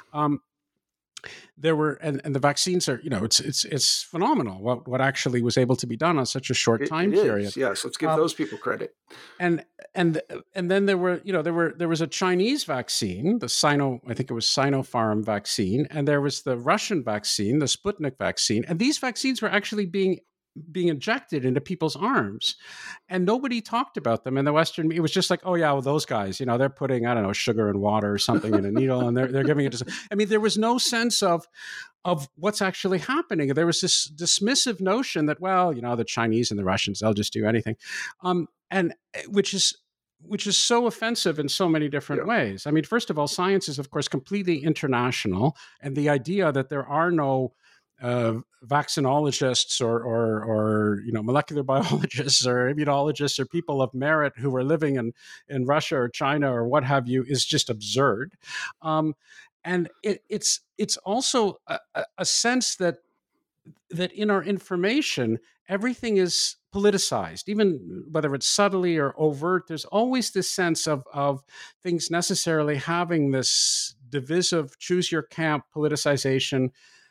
there were, and the vaccines are, it's phenomenal what actually was able to be done on such a short time period. Yes, let's give those people credit. And then there was a Chinese vaccine, I think it was Sinopharm vaccine, and there was the Russian vaccine, the Sputnik vaccine, and these vaccines were actually being injected into people's arms, and nobody talked about them in the Western. It was just like, oh yeah, well, those guys, they're putting, I don't know, sugar and water or something in a needle, and they're giving it to. I mean, there was no sense of what's actually happening. There was this dismissive notion that, well, the Chinese and the Russians, they'll just do anything, and which is so offensive in so many different ways. I mean, first of all, science is, of course, completely international, and the idea that there are no vaccinologists or molecular biologists or immunologists or people of merit who are living in Russia or China or what have you is just absurd. And it's also a sense that in our information, everything is politicized, even whether it's subtly or overt. There's always this sense of things necessarily having this divisive, choose your camp politicization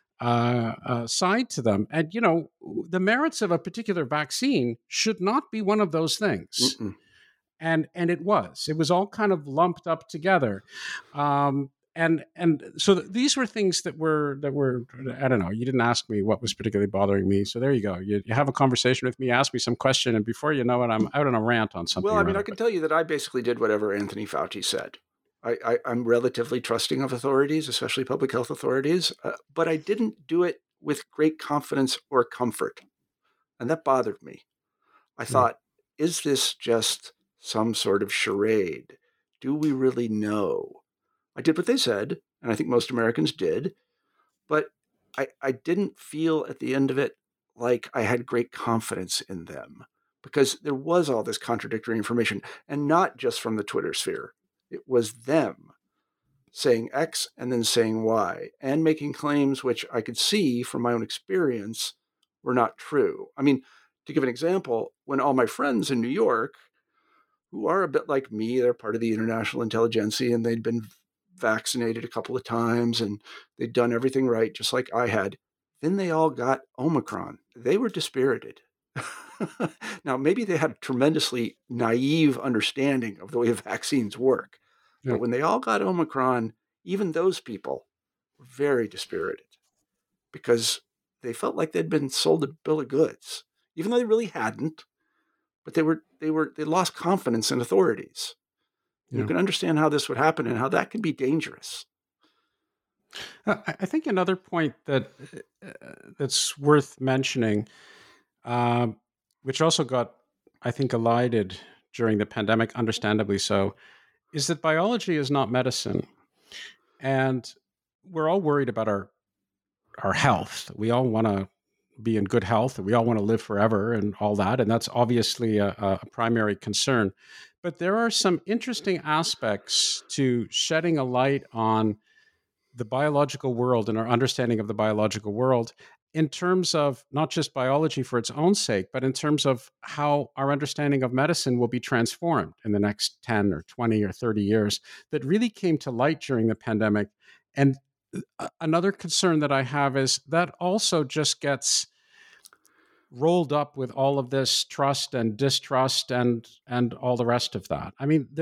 side to them. And, the merits of a particular vaccine should not be one of those things. Mm-mm. And it was all kind of lumped up together. And so these were things that were, I don't know, you didn't ask me what was particularly bothering me. So there you go. You have a conversation with me, ask me some question, and before you know it, I'm out on a rant on something. Well, I mean, I can tell you that I basically did whatever Anthony Fauci said. I'm relatively trusting of authorities, especially public health authorities, but I didn't do it with great confidence or comfort. And that bothered me. I thought, is this just some sort of charade? Do we really know? I did what they said, and I think most Americans did, but I didn't feel at the end of it like I had great confidence in them, because there was all this contradictory information, and not just from the Twitter sphere. It was them saying X and then saying Y, and making claims which I could see from my own experience were not true. I mean, to give an example, when all my friends in New York who are a bit like me. They're part of the international intelligentsia, and they'd been vaccinated a couple of times, and they'd done everything right, just like I had. Then they all got Omicron. They were dispirited. Now, maybe they had a tremendously naive understanding of the way vaccines work. Yeah. But when they all got Omicron, even those people were very dispirited because they felt like they'd been sold a bill of goods, even though they really hadn't. But they lost confidence in authorities. Yeah. You can understand how this would happen and how that can be dangerous. I think another point that's worth mentioning, which also got, I think, elided during the pandemic, understandably so, is that biology is not medicine. And we're all worried about our health. We all want to be in good health, and we all want to live forever and all that. And that's obviously a primary concern. But there are some interesting aspects to shedding a light on the biological world and our understanding of the biological world in terms of not just biology for its own sake, but in terms of how our understanding of medicine will be transformed in the next 10 or 20 or 30 years, that really came to light during the pandemic. And another concern that I have is that also just gets rolled up with all of this trust and distrust and all the rest of that. I mean,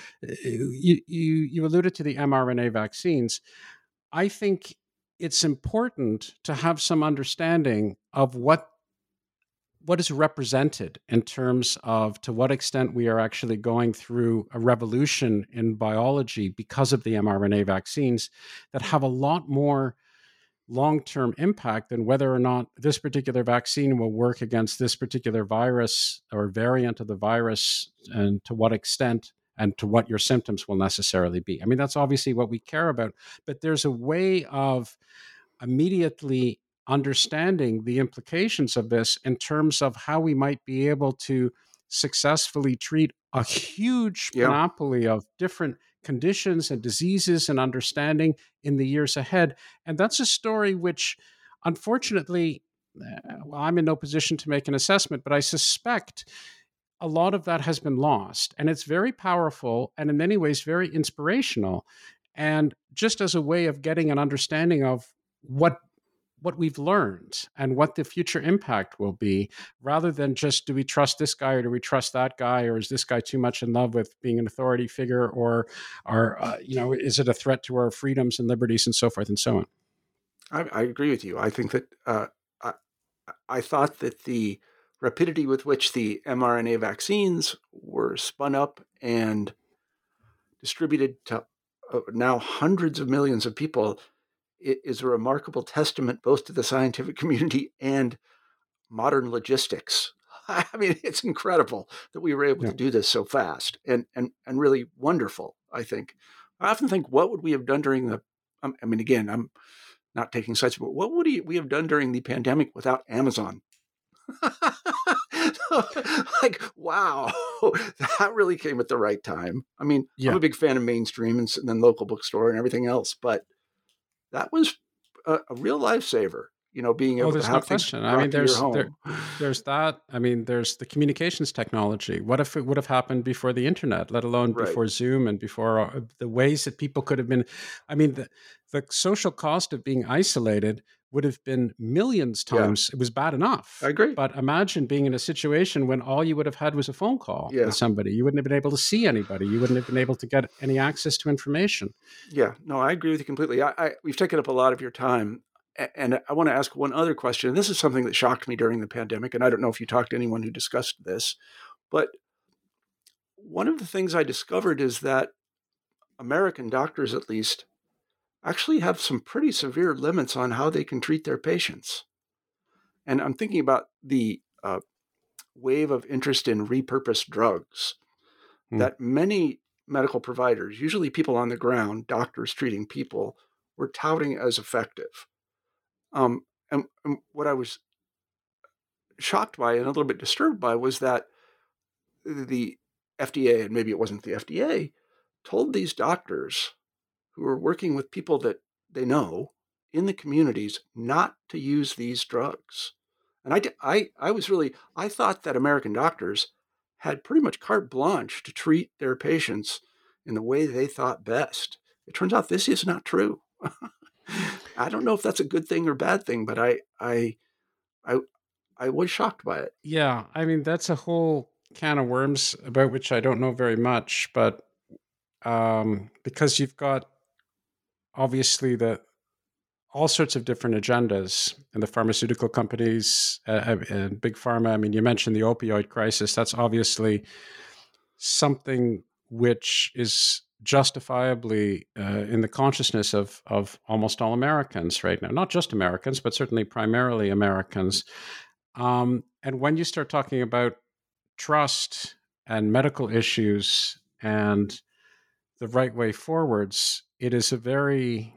you alluded to the mRNA vaccines. I think it's important to have some understanding of what is represented in terms of to what extent we are actually going through a revolution in biology because of the mRNA vaccines that have a lot more long-term impact than whether or not this particular vaccine will work against this particular virus or variant of the virus, and to what extent and to what your symptoms will necessarily be. I mean, that's obviously what we care about, but there's a way of immediately understanding the implications of this in terms of how we might be able to successfully treat a huge panoply of different conditions and diseases and understanding in the years ahead. And that's a story which, unfortunately, well, I'm in no position to make an assessment, but I suspect a lot of that has been lost. And it's very powerful and in many ways very inspirational. And just as a way of getting an understanding of what we've learned and what the future impact will be, rather than just, do we trust this guy or do we trust that guy, or is this guy too much in love with being an authority figure, or is it a threat to our freedoms and liberties and so forth and so on? I agree with you. I think that I thought that the rapidity with which the mRNA vaccines were spun up and distributed to now hundreds of millions of people is a remarkable testament both to the scientific community and modern logistics. I mean, it's incredible that we were able to do this so fast and really wonderful, I think. I often think, what would we have done during the, I mean, again, I'm not taking sides, but what would we have done during the pandemic without Amazon? Like, wow, that really came at the right time. I mean, I'm a big fan of mainstream and then local bookstore and everything else, but that was a real lifesaver, being able to have things brought to your home. There's that. I mean, there's the communications technology. What if it would have happened before the internet, let alone before Zoom and before the ways that people could have been? I mean, the social cost of being isolated would have been millions times. It was bad enough. I agree. But imagine being in a situation when all you would have had was a phone call with somebody. You wouldn't have been able to see anybody. You wouldn't have been able to get any access to information. Yeah, no, I agree with you completely. We've taken up a lot of your time. And I want to ask one other question. This is something that shocked me during the pandemic, and I don't know if you talked to anyone who discussed this, but one of the things I discovered is that American doctors, at least, actually have some pretty severe limits on how they can treat their patients. And I'm thinking about the wave of interest in repurposed drugs that many medical providers, usually people on the ground, doctors treating people, were touting as effective. And what I was shocked by and a little bit disturbed by was that the FDA, and maybe it wasn't the FDA, told these doctors who are working with people that they know in the communities not to use these drugs. And I thought that American doctors had pretty much carte blanche to treat their patients in the way they thought best. It turns out this is not true. I don't know if that's a good thing or bad thing, but I was shocked by it. Yeah, I mean, that's a whole can of worms about which I don't know very much, but because you've got obviously all sorts of different agendas in the pharmaceutical companies and big pharma. I mean, you mentioned the opioid crisis. That's obviously something which is justifiably in the consciousness of almost all Americans right now. Not just Americans, but certainly primarily Americans. And when you start talking about trust and medical issues and the right way forwards, it is a very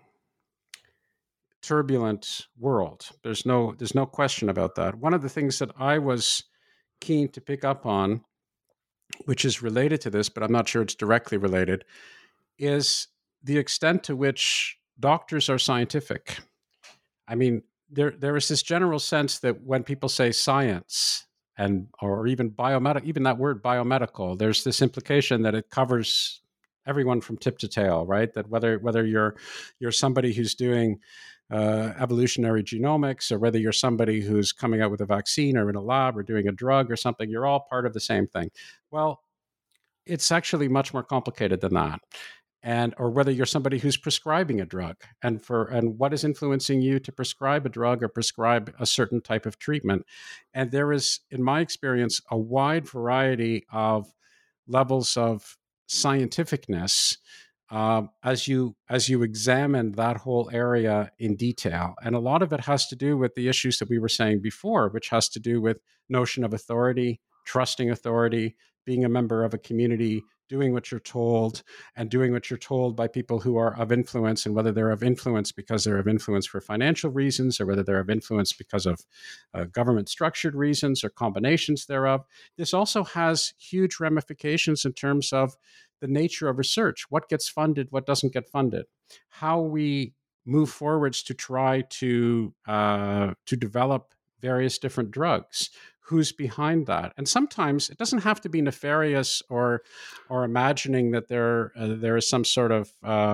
turbulent world. There's no question about that. One of the things that I was keen to pick up on, which is related to this, but I'm not sure it's directly related, is the extent to which doctors are scientific. I mean, there is this general sense that when people say science or even biomedical, even that word biomedical, there's this implication that it covers everyone from tip to tail, right? That whether you're somebody who's doing evolutionary genomics, or whether you're somebody who's coming out with a vaccine or in a lab or doing a drug or something, you're all part of the same thing. Well, it's actually much more complicated than that. Or whether you're somebody who's prescribing a drug, and what is influencing you to prescribe a drug or prescribe a certain type of treatment. And there is, in my experience, a wide variety of levels of scientificness as you examine that whole area in detail. And a lot of it has to do with the issues that we were saying before, which has to do with notion of authority, trusting authority, being a member of a community, doing what you're told, and doing what you're told by people who are of influence, and whether they're of influence because they're of influence for financial reasons, or whether they're of influence because of government structured reasons or combinations thereof. This also has huge ramifications in terms of the nature of research, what gets funded, what doesn't get funded, how we move forwards to try to develop various different drugs, who's behind that. And sometimes it doesn't have to be nefarious or imagining that there is some sort of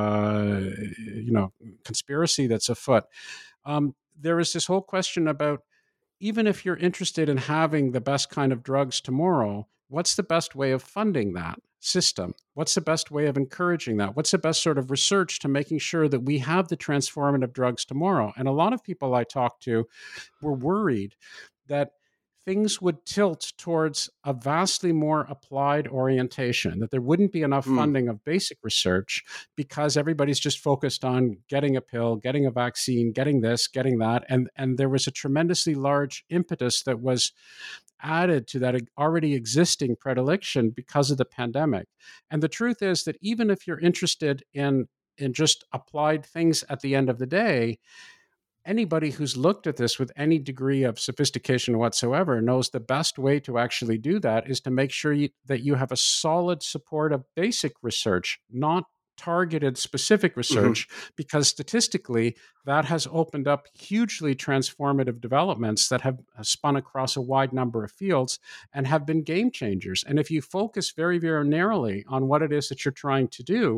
conspiracy that's afoot. There is this whole question about, even if you're interested in having the best kind of drugs tomorrow, what's the best way of funding that system? What's the best way of encouraging that? What's the best sort of research to making sure that we have the transformative drugs tomorrow? And a lot of people I talked to were worried that things would tilt towards a vastly more applied orientation, that there wouldn't be enough funding of basic research because everybody's just focused on getting a pill, getting a vaccine, getting this, getting that. And there was a tremendously large impetus that was added to that already existing predilection because of the pandemic. And the truth is that even if you're interested in just applied things at the end of the day, anybody who's looked at this with any degree of sophistication whatsoever knows the best way to actually do that is to make sure that you have a solid support of basic research, not targeted specific research, because statistically that has opened up hugely transformative developments that have spun across a wide number of fields and have been game changers. And if you focus very, very narrowly on what it is that you're trying to do,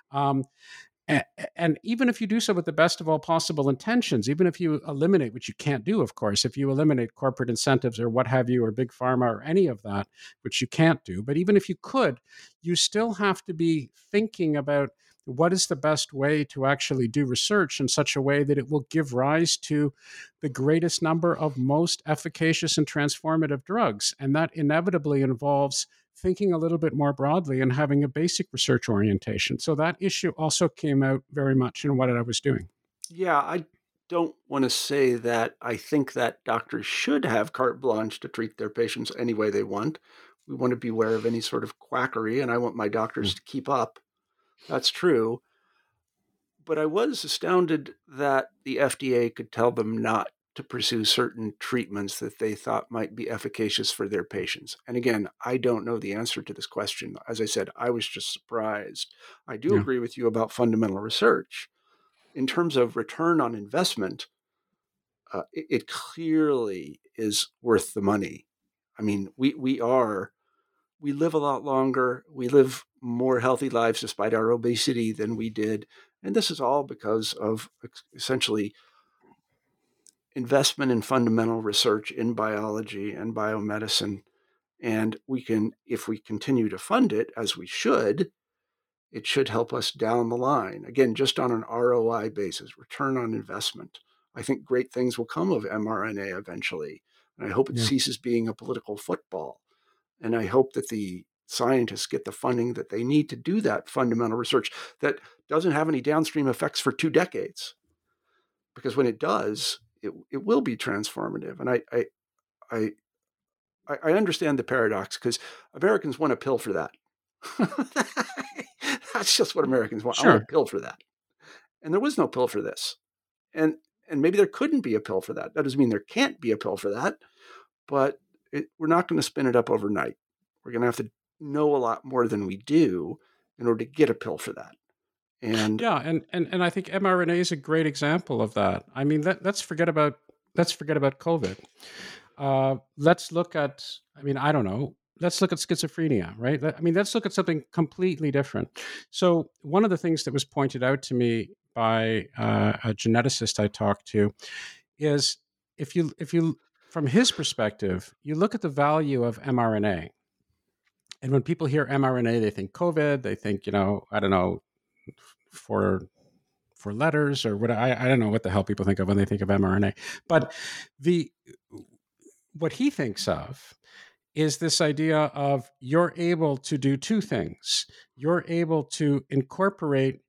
and even if you do so with the best of all possible intentions, even if you eliminate, which you can't do, of course, if you eliminate corporate incentives or what have you, or big pharma or any of that, which you can't do, but even if you could, you still have to be thinking about what is the best way to actually do research in such a way that it will give rise to the greatest number of most efficacious and transformative drugs. And that inevitably involves thinking a little bit more broadly and having a basic research orientation. So that issue also came out very much in what I was doing. Yeah, I don't want to say that I think that doctors should have carte blanche to treat their patients any way they want. We want to beware of any sort of quackery, and I want my doctors to keep up. That's true. But I was astounded that the FDA could tell them not to pursue certain treatments that they thought might be efficacious for their patients. And again, I don't know the answer to this question. As I said, I was just surprised. I do agree with you about fundamental research. In terms of return on investment, it clearly is worth the money. I mean, we are we live a lot longer. We live more healthy lives despite our obesity than we did. And this is all because of essentially investment in fundamental research in biology and biomedicine. And we can, if we continue to fund it as we should, it should help us down the line. Again, just on an ROI basis, return on investment. I think great things will come of mRNA eventually. And I hope it ceases being a political football. And I hope that the scientists get the funding that they need to do that fundamental research that doesn't have any downstream effects for 2 decades. Because when it does, it will be transformative. And I understand the paradox, because Americans want a pill for that. That's just what Americans want. Sure. I want a pill for that. And there was no pill for this. And maybe there couldn't be a pill for that. That doesn't mean there can't be a pill for that, but we're not going to spin it up overnight. We're going to have to know a lot more than we do in order to get a pill for that. And and I think mRNA is a great example of that. I mean, let's forget about COVID. Let's look at, I don't know, let's look at schizophrenia, right? Let's look at something completely different. So one of the things that was pointed out to me by a geneticist I talked to is if you, from his perspective, you look at the value of mRNA. And when people hear mRNA, they think COVID, they think, I don't know, for letters or what, I don't know what the hell people think of when they think of mRNA. But what he thinks of is this idea of you're able to do 2 things. You're able to incorporate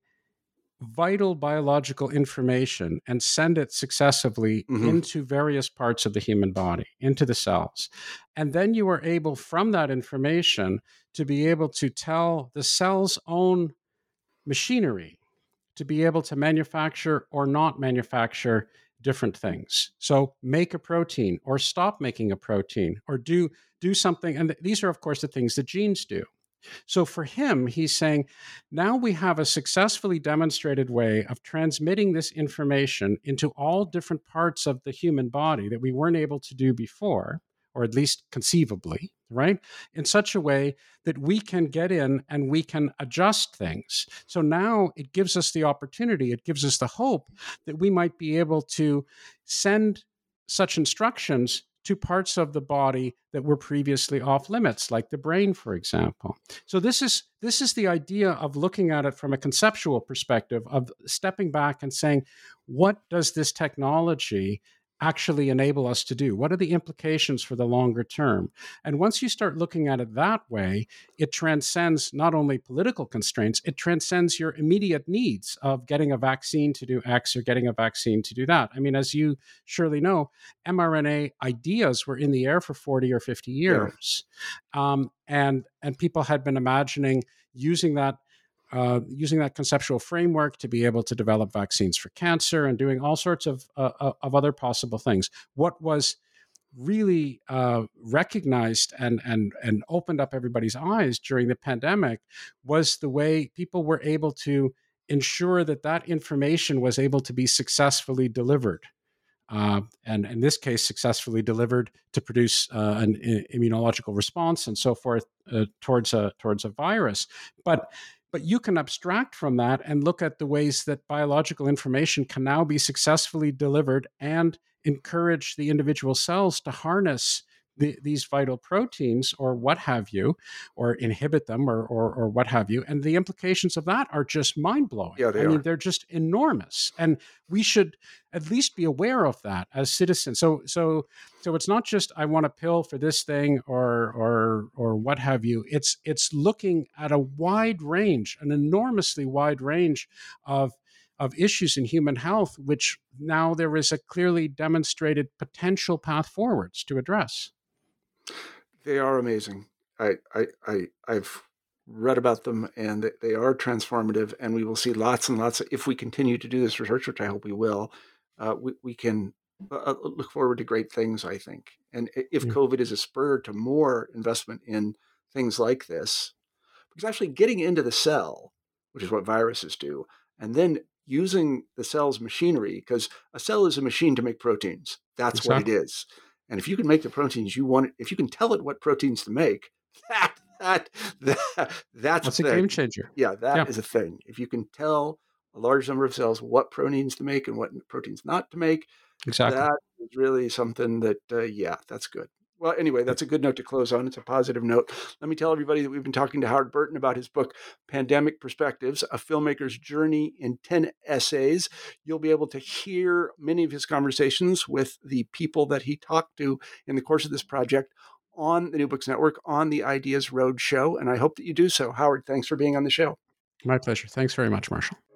vital biological information and send it successively into various parts of the human body, into the cells. And then you are able, from that information, to be able to tell the cell's own machinery to be able to manufacture or not manufacture different things. So make a protein or stop making a protein or do something. And these are, of course, the things that genes do. So for him, he's saying, now we have a successfully demonstrated way of transmitting this information into all different parts of the human body that we weren't able to do before, or at least conceivably, right? In such a way that we can get in and we can adjust things. So now it gives us the opportunity, it gives us the hope that we might be able to send such instructions to parts of the body that were previously off limits, like the brain, for example. So this is the idea of looking at it from a conceptual perspective, of stepping back and saying, what does this technology actually enable us to do? What are the implications for the longer term? And once you start looking at it that way, it transcends not only political constraints, it transcends your immediate needs of getting a vaccine to do X or getting a vaccine to do that. As you surely know, mRNA ideas were in the air for 40 or 50 years. Yeah. And people had been imagining using that conceptual framework to be able to develop vaccines for cancer and doing all sorts of other possible things. What was really recognized and opened up everybody's eyes during the pandemic was the way people were able to ensure that information was able to be successfully delivered. And in this case, successfully delivered to produce an immunological response and so forth towards a virus. But you can abstract from that and look at the ways that biological information can now be successfully delivered and encourage the individual cells to harness these vital proteins or what have you, or inhibit them or what have you. And the implications of that are just mind-blowing. Yeah, they're just enormous. And we should at least be aware of that as citizens. So it's not just, I want a pill for this thing or what have you. It's looking at a wide range, an enormously wide range of issues in human health, which now there is a clearly demonstrated potential path forwards to address. They are amazing. I've read about them, and they are transformative, and we will see lots and lots of, if we continue to do this research, which I hope we will, we can look forward to great things, I think. And if COVID is a spur to more investment in things like this, because actually getting into the cell, which is what viruses do, and then using the cell's machinery, because a cell is a machine to make proteins. That's exactly what it is. And if you can make the proteins you want, if you can tell it what proteins to make, That's a game changer. Yeah, that is a thing. If you can tell a large number of cells what proteins to make and what proteins not to make, exactly, that is really something that, that's good. Well, anyway, that's a good note to close on. It's a positive note. Let me tell everybody that we've been talking to Howard Burton about his book, Pandemic Perspectives, A Filmmaker's Journey in 10 Essays. You'll be able to hear many of his conversations with the people that he talked to in the course of this project on the New Books Network, on the Ideas Road show, and I hope that you do so. Howard, thanks for being on the show. My pleasure. Thanks very much, Marshall.